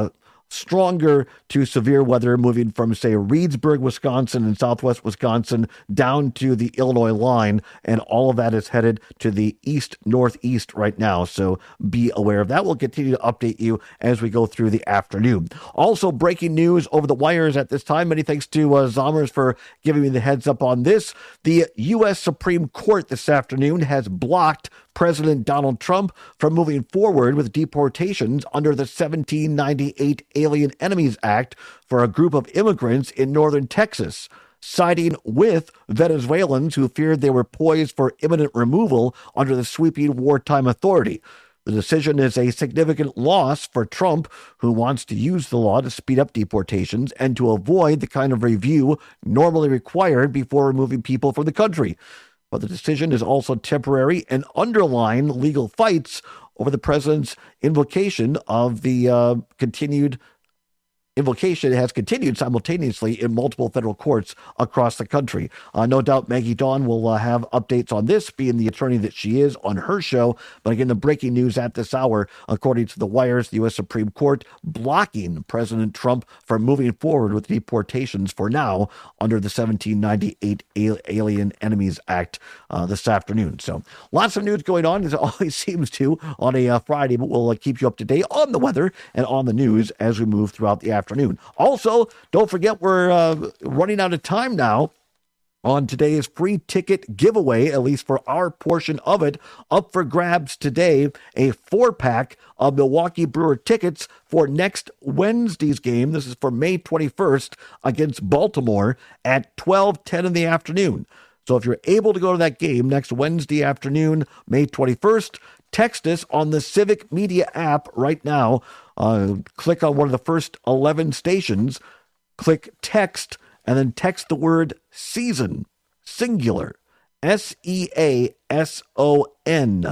S23: stronger to severe weather moving from, say, Reedsburg, Wisconsin and southwest Wisconsin down to the Illinois line. And all of that is headed to the east-northeast right now. So be aware of that. We'll continue to update you as we go through the afternoon. Also, breaking news over the wires at this time. Many thanks to uh, Zommers for giving me the heads up on this. The U S Supreme Court this afternoon has blocked President Donald Trump from moving forward with deportations under the seventeen ninety-eight Alien Enemies Act for a group of immigrants in northern Texas, siding with Venezuelans who feared they were poised for imminent removal under the sweeping wartime authority. The decision is a significant loss for Trump, who wants to use the law to speed up deportations and to avoid the kind of review normally required before removing people from the country. But the decision is also temporary and underlines legal fights over the president's invocation of the uh, continued invocation has continued simultaneously in multiple federal courts across the country. Uh, no doubt Maggie Dawn will uh, have updates on this, being the attorney that she is on her show. But again, the breaking news at this hour, according to the wires, the U S Supreme Court blocking President Trump from moving forward with deportations for now under the seventeen ninety-eight Alien Enemies Act uh, this afternoon. So lots of news going on, as it always seems to on a uh, Friday, but we'll uh, keep you up to date on the weather and on the news as we move throughout the afternoon. Afternoon. Also, don't forget we're uh, running out of time now on today's free ticket giveaway, at least for our portion of it. Up for grabs today, a four-pack of Milwaukee Brewer tickets for next Wednesday's game. This is for May twenty-first against Baltimore at twelve ten in the afternoon. So if you're able to go to that game next Wednesday afternoon, May twenty-first, text us on the Civic Media app right now. Uh, click on one of the first eleven stations, click text, and then text the word season, singular, S E A S O N,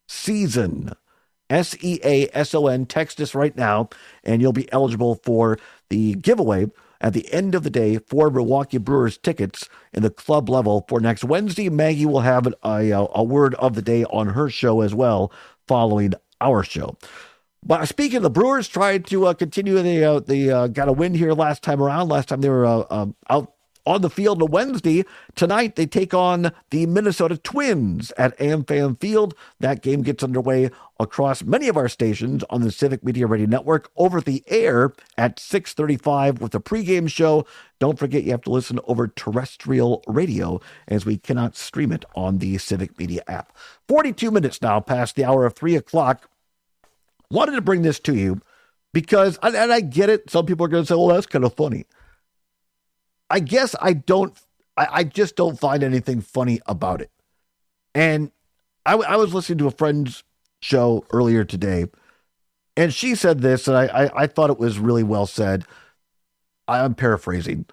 S23: season, S E A S O N. Text us right now, and you'll be eligible for the giveaway at the end of the day for Milwaukee Brewers tickets in the club level for next Wednesday. Maggie will have a, a, a word of the day on her show as well following our show. But speaking of the Brewers, tried to uh, continue. They, uh, they uh, got a win here last time around. Last time they were uh, uh, out on the field on Wednesday. Tonight they take on the Minnesota Twins at AmFam Field. That game gets underway across many of our stations on the Civic Media Radio Network over the air at six thirty-five with the pregame show. Don't forget you have to listen over terrestrial radio as we cannot stream it on the Civic Media app. forty-two minutes now past the hour of three o'clock. Wanted to bring this to you because, and I get it, some people are going to say, well, that's kind of funny. I guess I don't, I, I just don't find anything funny about it. And I, I was listening to a friend's show earlier today, and she said this, and I, I, I thought it was really well said. I'm paraphrasing.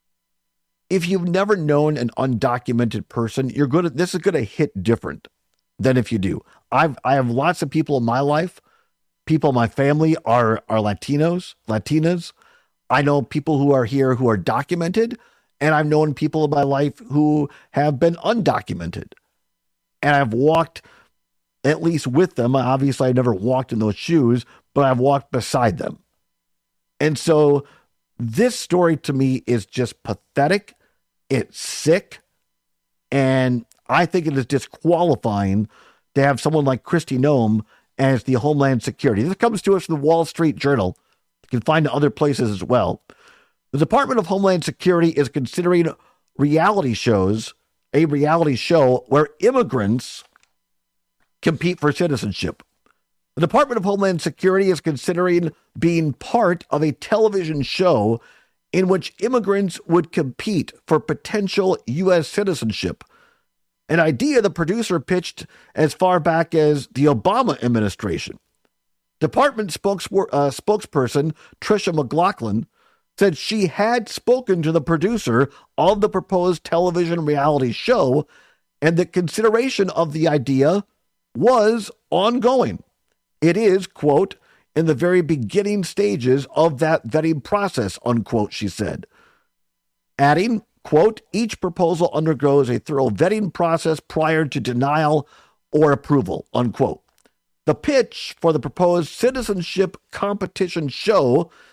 S23: If you've never known an undocumented person, you're going to, this is going to hit different than if you do. I've, I have lots of people in my life. People in my family are, are Latinos, Latinas. I know people who are here who are documented, and I've known people in my life who have been undocumented. And I've walked at least with them. Obviously, I never walked in those shoes, but I've walked beside them. And so this story to me is just pathetic. It's sick. And I think it is disqualifying to have someone like Kristi Noem as the Homeland Security. This comes to us from the Wall Street Journal. You can find it other places as well. The Department of Homeland Security is considering reality shows, a reality show where immigrants compete for citizenship. The Department of Homeland Security is considering being part of a television show in which immigrants would compete for potential U S citizenship. An idea the producer pitched as far back as the Obama administration. Department spokes, uh, spokesperson Tricia McLaughlin said she had spoken to the producer of the proposed television reality show and that consideration of the idea was ongoing. It is, quote, in the very beginning stages of that vetting process, unquote, she said. Adding, quote, each proposal undergoes a thorough vetting process prior to denial or approval, unquote. The pitch for the proposed citizenship competition show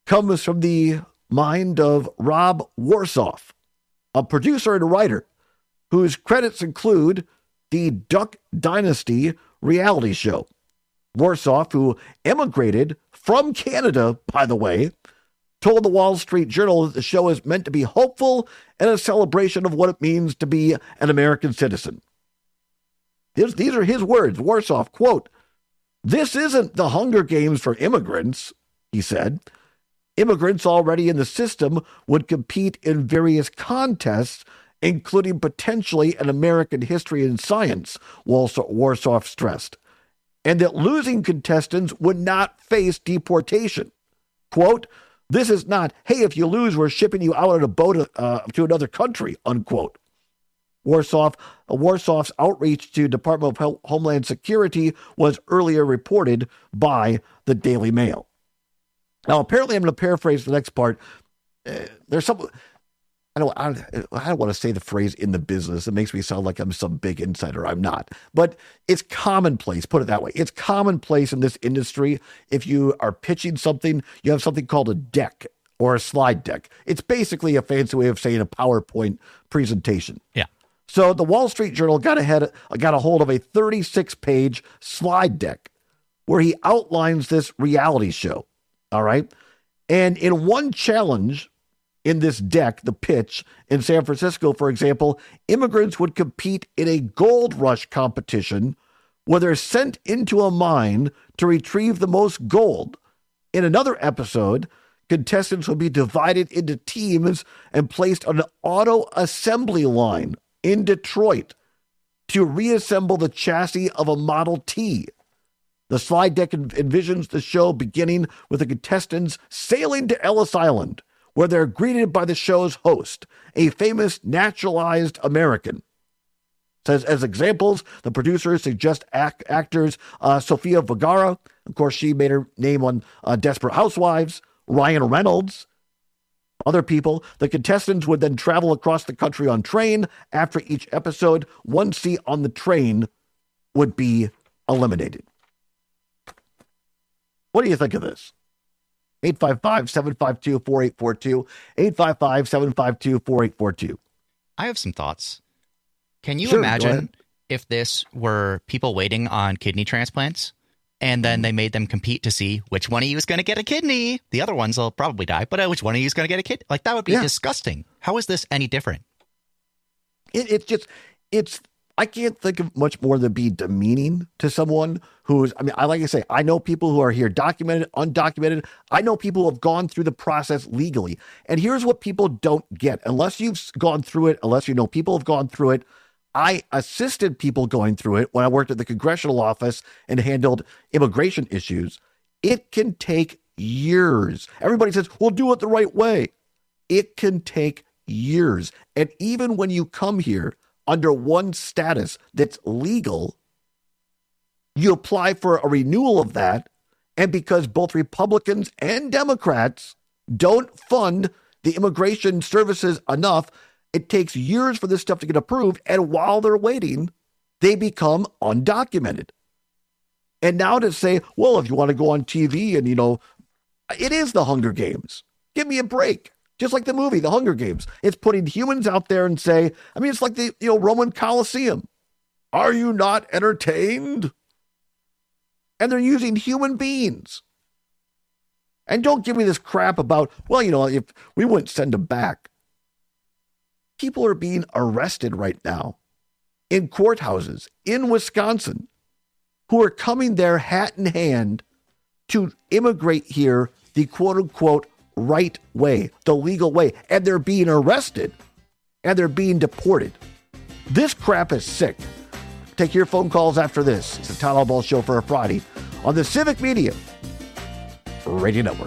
S23: comes from the mind of Rob Warsoff, a producer and a writer whose credits include the Duck Dynasty reality show. Warsoff, who emigrated from Canada, by the way, told the Wall Street Journal that the show is meant to be hopeful and a celebration of what it means to be an American citizen. His, these are his words. Warsoff, quote, "This isn't the Hunger Games for immigrants," he said. "Immigrants already in the system would compete in various contests, including potentially an American history and science," Warsoff stressed, and that losing contestants would not face deportation. Quote, "This is not, hey, if you lose, we're shipping you out on a boat uh, to another country," unquote. Warsoff, uh, Warsoff's outreach to Department of Homeland Security was earlier reported by the Daily Mail. Now, apparently, I'm going to paraphrase the next part. Uh, there's some, I don't, I don't, I don't want to say the phrase "in the business." It makes me sound like I'm some big insider. I'm not. But it's commonplace, put it that way. It's commonplace in this industry. If you are pitching something, you have something called a deck or a slide deck. It's basically a fancy way of saying a PowerPoint presentation.
S24: Yeah.
S23: So the Wall Street Journal got ahead, got a hold of a thirty-six page slide deck where he outlines this reality show. All right. And in one challenge in this deck, the pitch in San Francisco, for example, immigrants would compete in a gold rush competition where they're sent into a mine to retrieve the most gold. In another episode, contestants would be divided into teams and placed on an auto assembly line in Detroit to reassemble the chassis of a Model T. The slide deck envisions the show beginning with the contestants sailing to Ellis Island, where they're greeted by the show's host, a famous naturalized American. Says, as examples, the producers suggest act- actors uh, Sofia Vergara, of course, she made her name on uh, Desperate Housewives, Ryan Reynolds, other people. The contestants would then travel across the country on train. After each episode, one seat on the train would be eliminated. What do you think of this? eight five five, seven five two, four eight four two, eight five five, seven five two, four eight four two.
S24: I have some thoughts. Can you
S23: Sure, go
S24: imagine
S23: ahead.
S24: if this were people waiting on kidney transplants and then they made them compete to see which one of you is going to get a kidney? The other ones will probably die, but uh, which one of you is going to get a kidney? Like, that would be
S23: Yeah.
S24: disgusting. How is this any different?
S23: It, it's just, it's, I can't think of much more than be demeaning to someone who's, I mean, I like I say, I know people who are here documented, undocumented. I know people who have gone through the process legally. And here's what people don't get. Unless you've gone through it, unless you know people have gone through it, I assisted people going through it when I worked at the congressional office and handled immigration issues. It can take years. Everybody says, we'll do it the right way. It can take years. And even when you come here under one status that's legal, you apply for a renewal of that. And because both Republicans and Democrats don't fund the immigration services enough, it takes years for this stuff to get approved. And while they're waiting, they become undocumented. And now to say, well, if you want to go on T V and, you know, it is the Hunger Games. Give me a break. Just like the movie, The Hunger Games. It's putting humans out there and say, I mean, it's like the, you know, Roman Colosseum. Are you not entertained? And they're using human beings. And don't give me this crap about, well, you know, if we wouldn't send them back. People are being arrested right now in courthouses in Wisconsin who are coming there hat in hand to immigrate here the quote unquote right way, the legal way. And they're being arrested and they're being deported. This crap is sick. Take your phone calls after this. It's the Todd Albaugh Show for a Friday on the Civic Media Radio Network.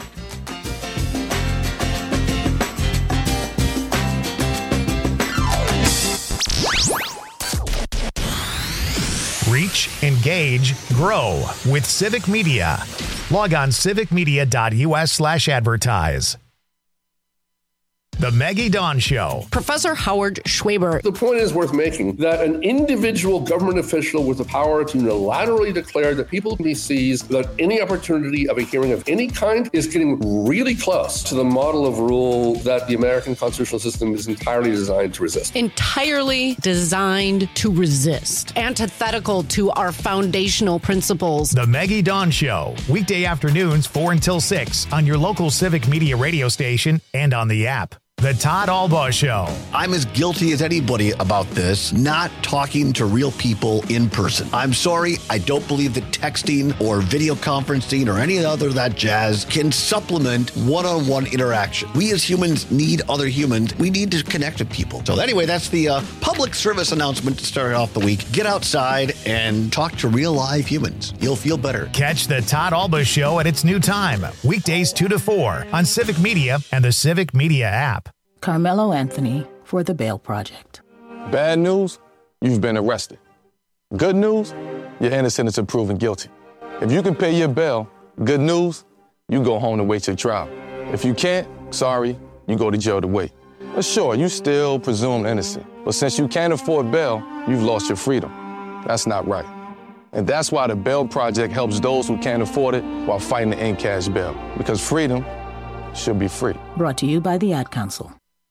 S1: Reach, engage, grow with Civic Media. Log on civicmedia.us slash advertise. The Maggie Dawn Show.
S5: Professor Howard Schwaber.
S6: The point is worth making that an individual government official with the power to unilaterally declare that people can be seized without any opportunity of a hearing of any kind is getting really close to the model of rule that the American constitutional system is entirely designed to resist.
S5: Entirely designed to resist. Antithetical to our foundational principles.
S1: The Maggie Dawn Show. Weekday afternoons, four until six on your local Civic Media radio station and on the app. The Todd Albaugh Show.
S23: I'm as guilty as anybody about this, not talking to real people in person. I'm sorry, I don't believe that texting or video conferencing or any other of that jazz can supplement one-on-one interaction. We as humans need other humans. We need to connect with people. So anyway, that's the uh, public service announcement to start off the week. Get outside and talk to real live humans. You'll feel better.
S1: Catch the Todd Albaugh Show at its new time, weekdays two to four on Civic Media and the Civic Media app.
S3: Carmelo Anthony for the Bail Project.
S4: Bad news, you've been arrested. Good news, you're innocent until proven guilty. If you can pay your bail, good news, you go home to wait your trial. If you can't, sorry, you go to jail to wait. But sure, you still presumed innocent. But since you can't afford bail, you've lost your freedom. That's not right. And that's why the Bail Project helps those who can't afford it while fighting to end cash bail. Because freedom should be free.
S3: Brought to you by the Ad Council.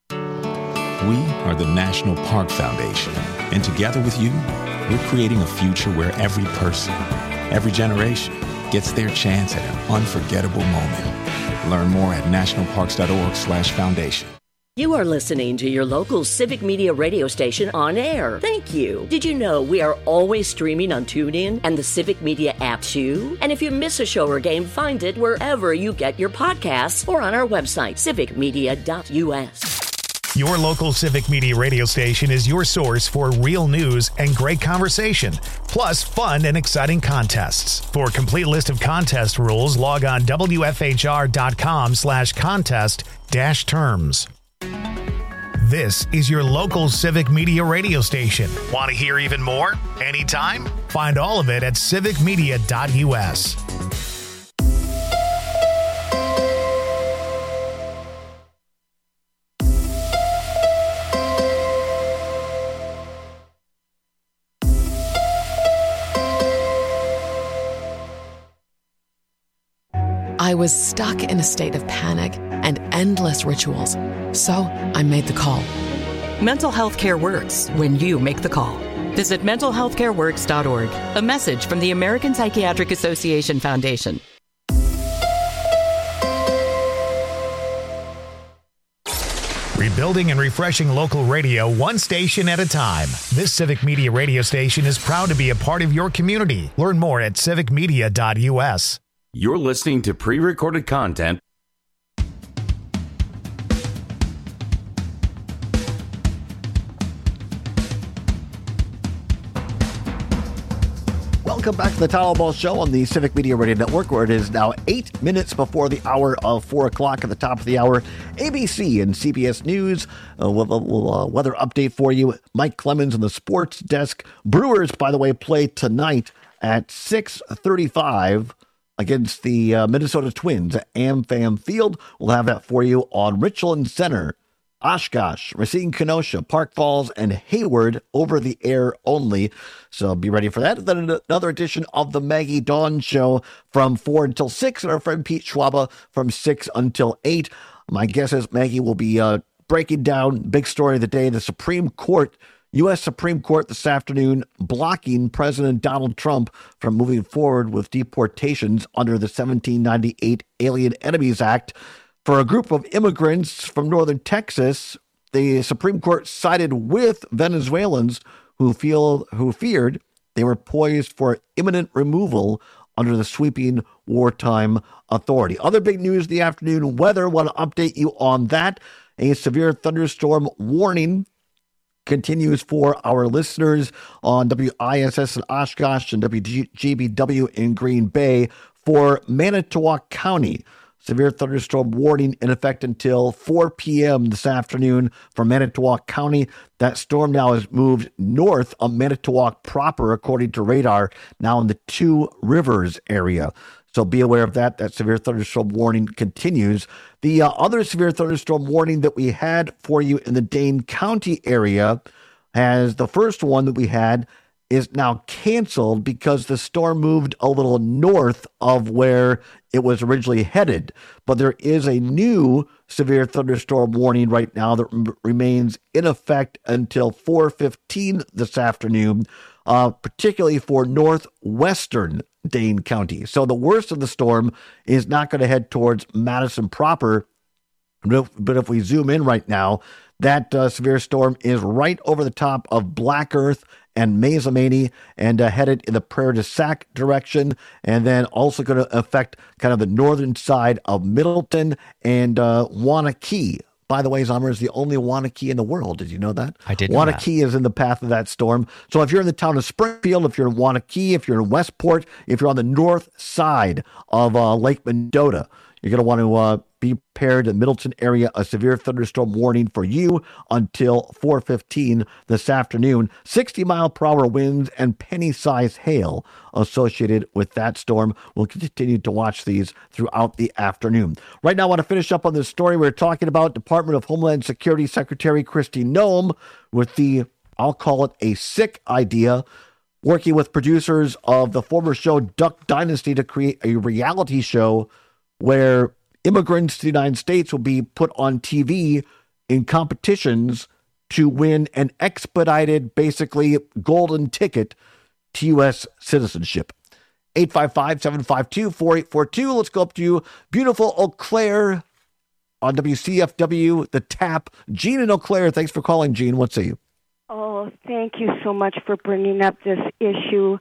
S7: We are the National Park Foundation, and together with you, we're creating a future where every person, every generation gets their chance at an unforgettable moment. Learn more at nationalparks.org slash foundation.
S17: You are listening to your local Civic Media radio station on air. Thank you. Did you know we are always streaming on TuneIn and the Civic Media app too? And if you miss a show or game, find it wherever you get your podcasts or on our website, civic media dot u s.
S1: Your local Civic Media radio station is your source for real news and great conversation, plus fun and exciting contests. For a complete list of contest rules, log on W F H R dot com slash contest dash terms. This is your local Civic Media radio station. Want to hear even more? Anytime? Find all of it at civic media dot u s.
S18: I was stuck in a state of panic and endless rituals, so I made the call.
S20: Mental health care works when you make the call. Visit mental health care works dot org. A message from the American Psychiatric Association Foundation.
S1: Rebuilding and refreshing local radio one station at a time. This Civic Media radio station is proud to be a part of your community. Learn more at civic media dot u s.
S21: You're listening to pre-recorded content.
S23: Welcome back to the Todd Albaugh Show on the Civic Media Radio Network, where it is now eight minutes before the hour of four o'clock. At the top of the hour, A B C and C B S News uh, with a little uh, weather update for you. Mike Clemens on the sports desk. Brewers, by the way, play tonight at six thirty-five against the uh, Minnesota Twins at AmFam Field. We'll have that for you on Richland Center, Oshkosh, Racine, Kenosha, Park Falls, and Hayward over the air only. So be ready for that. Then another edition of the Maggie Dawn Show from four until six, and our friend Pete Schwaba from six until eight. My guess is Maggie will be uh, breaking down big story of the day, the Supreme Court, U S Supreme Court this afternoon blocking President Donald Trump from moving forward with deportations under the seventeen ninety-eight Alien Enemies Act. For a group of immigrants from northern Texas, the Supreme Court sided with Venezuelans who feel who feared they were poised for imminent removal under the sweeping wartime authority. Other big news of the afternoon, weather. Want to update you on that. A severe thunderstorm warning continues for our listeners on W I S S in Oshkosh and W G B W in Green Bay for Manitowoc County. Severe thunderstorm warning in effect until four p.m. this afternoon for Manitowoc County. That storm now has moved north of Manitowoc proper, according to radar, now in the Two Rivers area. So be aware of that. That severe thunderstorm warning continues. The uh, other severe thunderstorm warning that we had for you in the Dane County area has the first one that we had is now canceled because the storm moved a little north of where it was originally headed. But there is a new severe thunderstorm warning right now that r- remains in effect until four fifteen this afternoon, uh, particularly for northwestern Dane County. So the worst of the storm is not going to head towards Madison proper. But if, but if we zoom in right now, that uh, severe storm is right over the top of Black Earth and Mazomanie and uh, headed in the Prairie du Sac direction, and then also going to affect kind of the northern side of Middleton and uh, Waunakee. By the way, Zomer is the only Waunakee in the world. Did you know that?
S24: I did know
S23: Waunakee
S24: that.
S23: is in the path of that storm. So if you're in the town of Springfield, if you're in Waunakee, if you're in Westport, if you're on the north side of uh, Lake Mendota, you're going to want to uh, be prepared in the Middleton area. A severe thunderstorm warning for you until four fifteen this afternoon. sixty mile per hour winds and penny-sized hail associated with that storm. We'll continue to watch these throughout the afternoon. Right now, I want to finish up on this story. We're talking about Department of Homeland Security Secretary Kristi Noem with the, I'll call it a sick idea, working with producers of the former show Duck Dynasty to create a reality show where immigrants to the United States will be put on T V in competitions to win an expedited, basically golden ticket to U S citizenship. eight five five, seven five two, four eight four two. Let's go up to beautiful Eau Claire on W C F W, The Tap. Gene in Eau Claire, thanks for calling, Gene. What say you?
S8: Oh, thank you so much for bringing up this issue.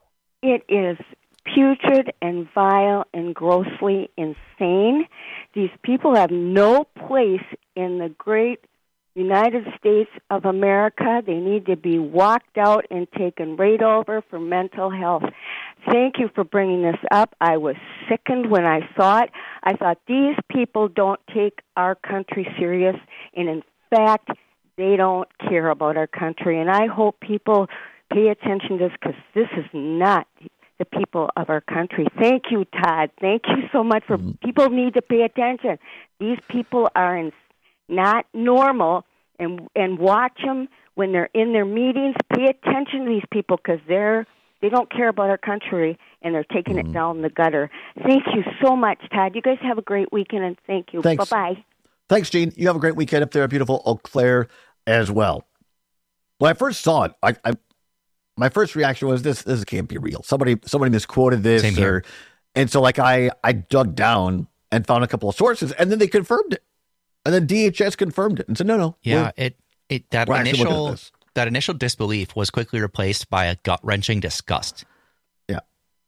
S8: It is putrid and vile and grossly insane. These people have no place in the great United States of America. They need to be walked out and taken right over for mental health. Thank you for bringing this up. I was sickened when I saw it. I thought these people don't take our country serious, and in fact, they don't care about our country. And I hope people pay attention to this because this is not the people of our country. Thank you, Todd. Thank you so much for mm-hmm. people need to pay attention. These people are in, not normal, and and watch them when they're in their meetings. Pay attention to these people because they're they don't care about our country and they're taking mm-hmm. it down the gutter. Thank you so much, Todd. You guys have a great weekend, and thank you.
S23: Thanks.
S8: Bye-bye.
S23: Thanks, Gene. You have a great weekend up there at beautiful Eau Claire as well. When I first saw it, I, I my first reaction was this: this can't be real. Somebody, somebody misquoted this,
S24: Same here.
S23: or, and so like I, I dug down and found a couple of sources, and then they confirmed it, and then D H S confirmed it and said, no, no,
S24: yeah, it, it that
S23: we're
S24: initial that initial disbelief was quickly replaced by a gut wrenching disgust.
S23: Yeah,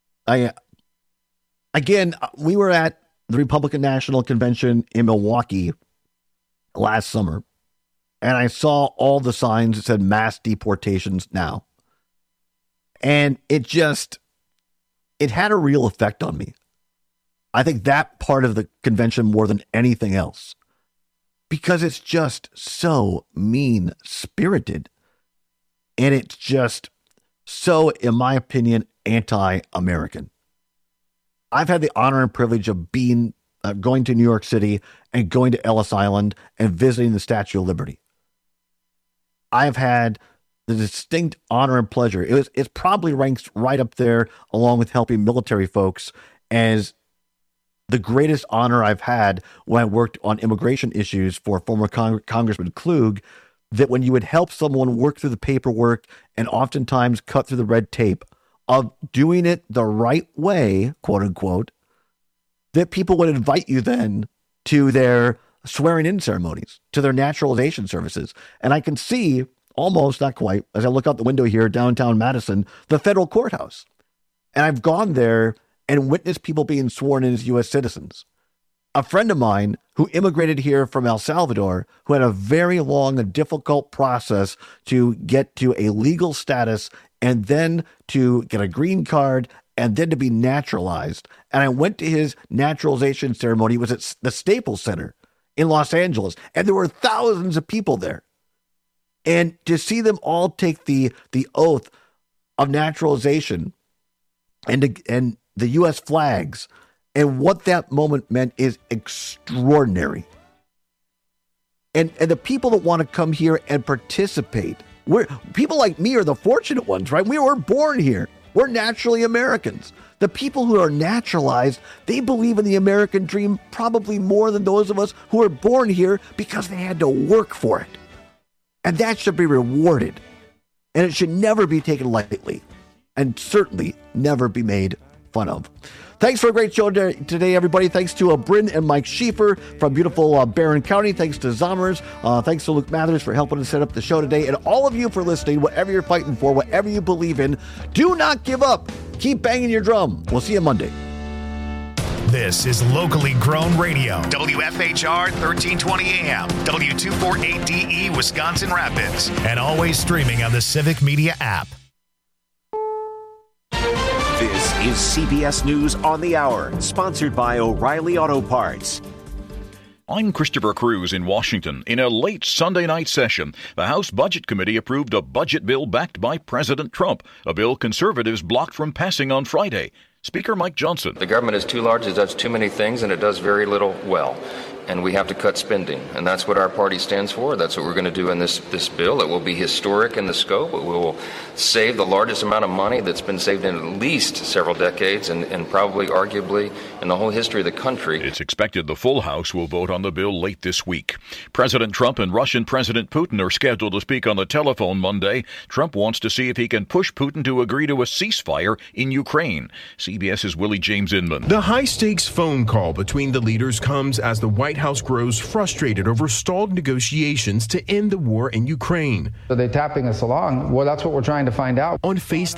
S23: I uh, again, we were at the Republican National Convention in Milwaukee last summer, and I saw all the signs that said mass deportations now. And it just, it had a real effect on me. I think that part of the convention more than anything else, because it's just so mean-spirited. And it's just so, in my opinion, anti-American. I've had the honor and privilege of being, uh, going to New York City and going to Ellis Island and visiting the Statue of Liberty. I've had the distinct honor and pleasure. It was, it probably ranks right up there along with helping military folks as the greatest honor I've had when I worked on immigration issues for former Cong- Congressman Klug, that when you would help someone work through the paperwork and oftentimes cut through the red tape of doing it the right way, quote unquote, that people would invite you then to their swearing in ceremonies, to their naturalization services. And I can see almost, not quite, as I look out the window here, downtown Madison, the federal courthouse. And I've gone there and witnessed people being sworn in as U S citizens. A friend of mine who immigrated here from El Salvador, who had a very long and difficult process to get to a legal status and then to get a green card and then to be naturalized. And I went to his naturalization ceremony. It was at the Staples Center in Los Angeles, and there were thousands of people there. And to see them all take the the oath of naturalization and to, and the U S flags, and what that moment meant is extraordinary. And and the people that want to come here and participate, we're people like me are the fortunate ones, right? We were born here. We're naturally Americans. The people who are naturalized, they believe in the American dream probably more than those of us who are born here because they had to work for it. And that should be rewarded. And it should never be taken lightly. And certainly never be made fun of. Thanks for a great show today, everybody. Thanks to uh, Bryn and Mike Schieffer from beautiful uh, Barron County. Thanks to Zommers. Uh, thanks to Luke Mathers for helping us set up the show today. And all of you for listening, whatever you're fighting for, whatever you believe in, do not give up. Keep banging your drum. We'll see you Monday.
S1: This is locally grown radio. W F H R thirteen twenty A M, W two forty-eight D E, Wisconsin Rapids. And always streaming on the Civic Media app.
S9: This is C B S News on the Hour, sponsored by O'Reilly Auto Parts.
S10: I'm Christopher Cruz in Washington. In a late Sunday night session, the House Budget Committee approved a budget bill backed by President Trump, a bill conservatives blocked from passing on Friday. Speaker Mike Johnson.
S11: The government is too large, it does too many things, and it does very little well. And we have to cut spending. And that's what our party stands for. That's what we're going to do in this, this bill. It will be historic in the scope. It will save the largest amount of money that's been saved in at least several decades and, and probably arguably in the whole history of the country.
S10: It's expected the full House will vote on the bill late this week. President Trump and Russian President Putin are scheduled to speak on the telephone Monday. Trump wants to see if he can push Putin to agree to a ceasefire in Ukraine. CBS's Willie James Inman.
S12: The high-stakes phone call between the leaders comes as the White House grows frustrated over stalled negotiations to end the war in Ukraine.
S13: Are they tapping us along? Well, that's what we're trying to find out.
S12: On Face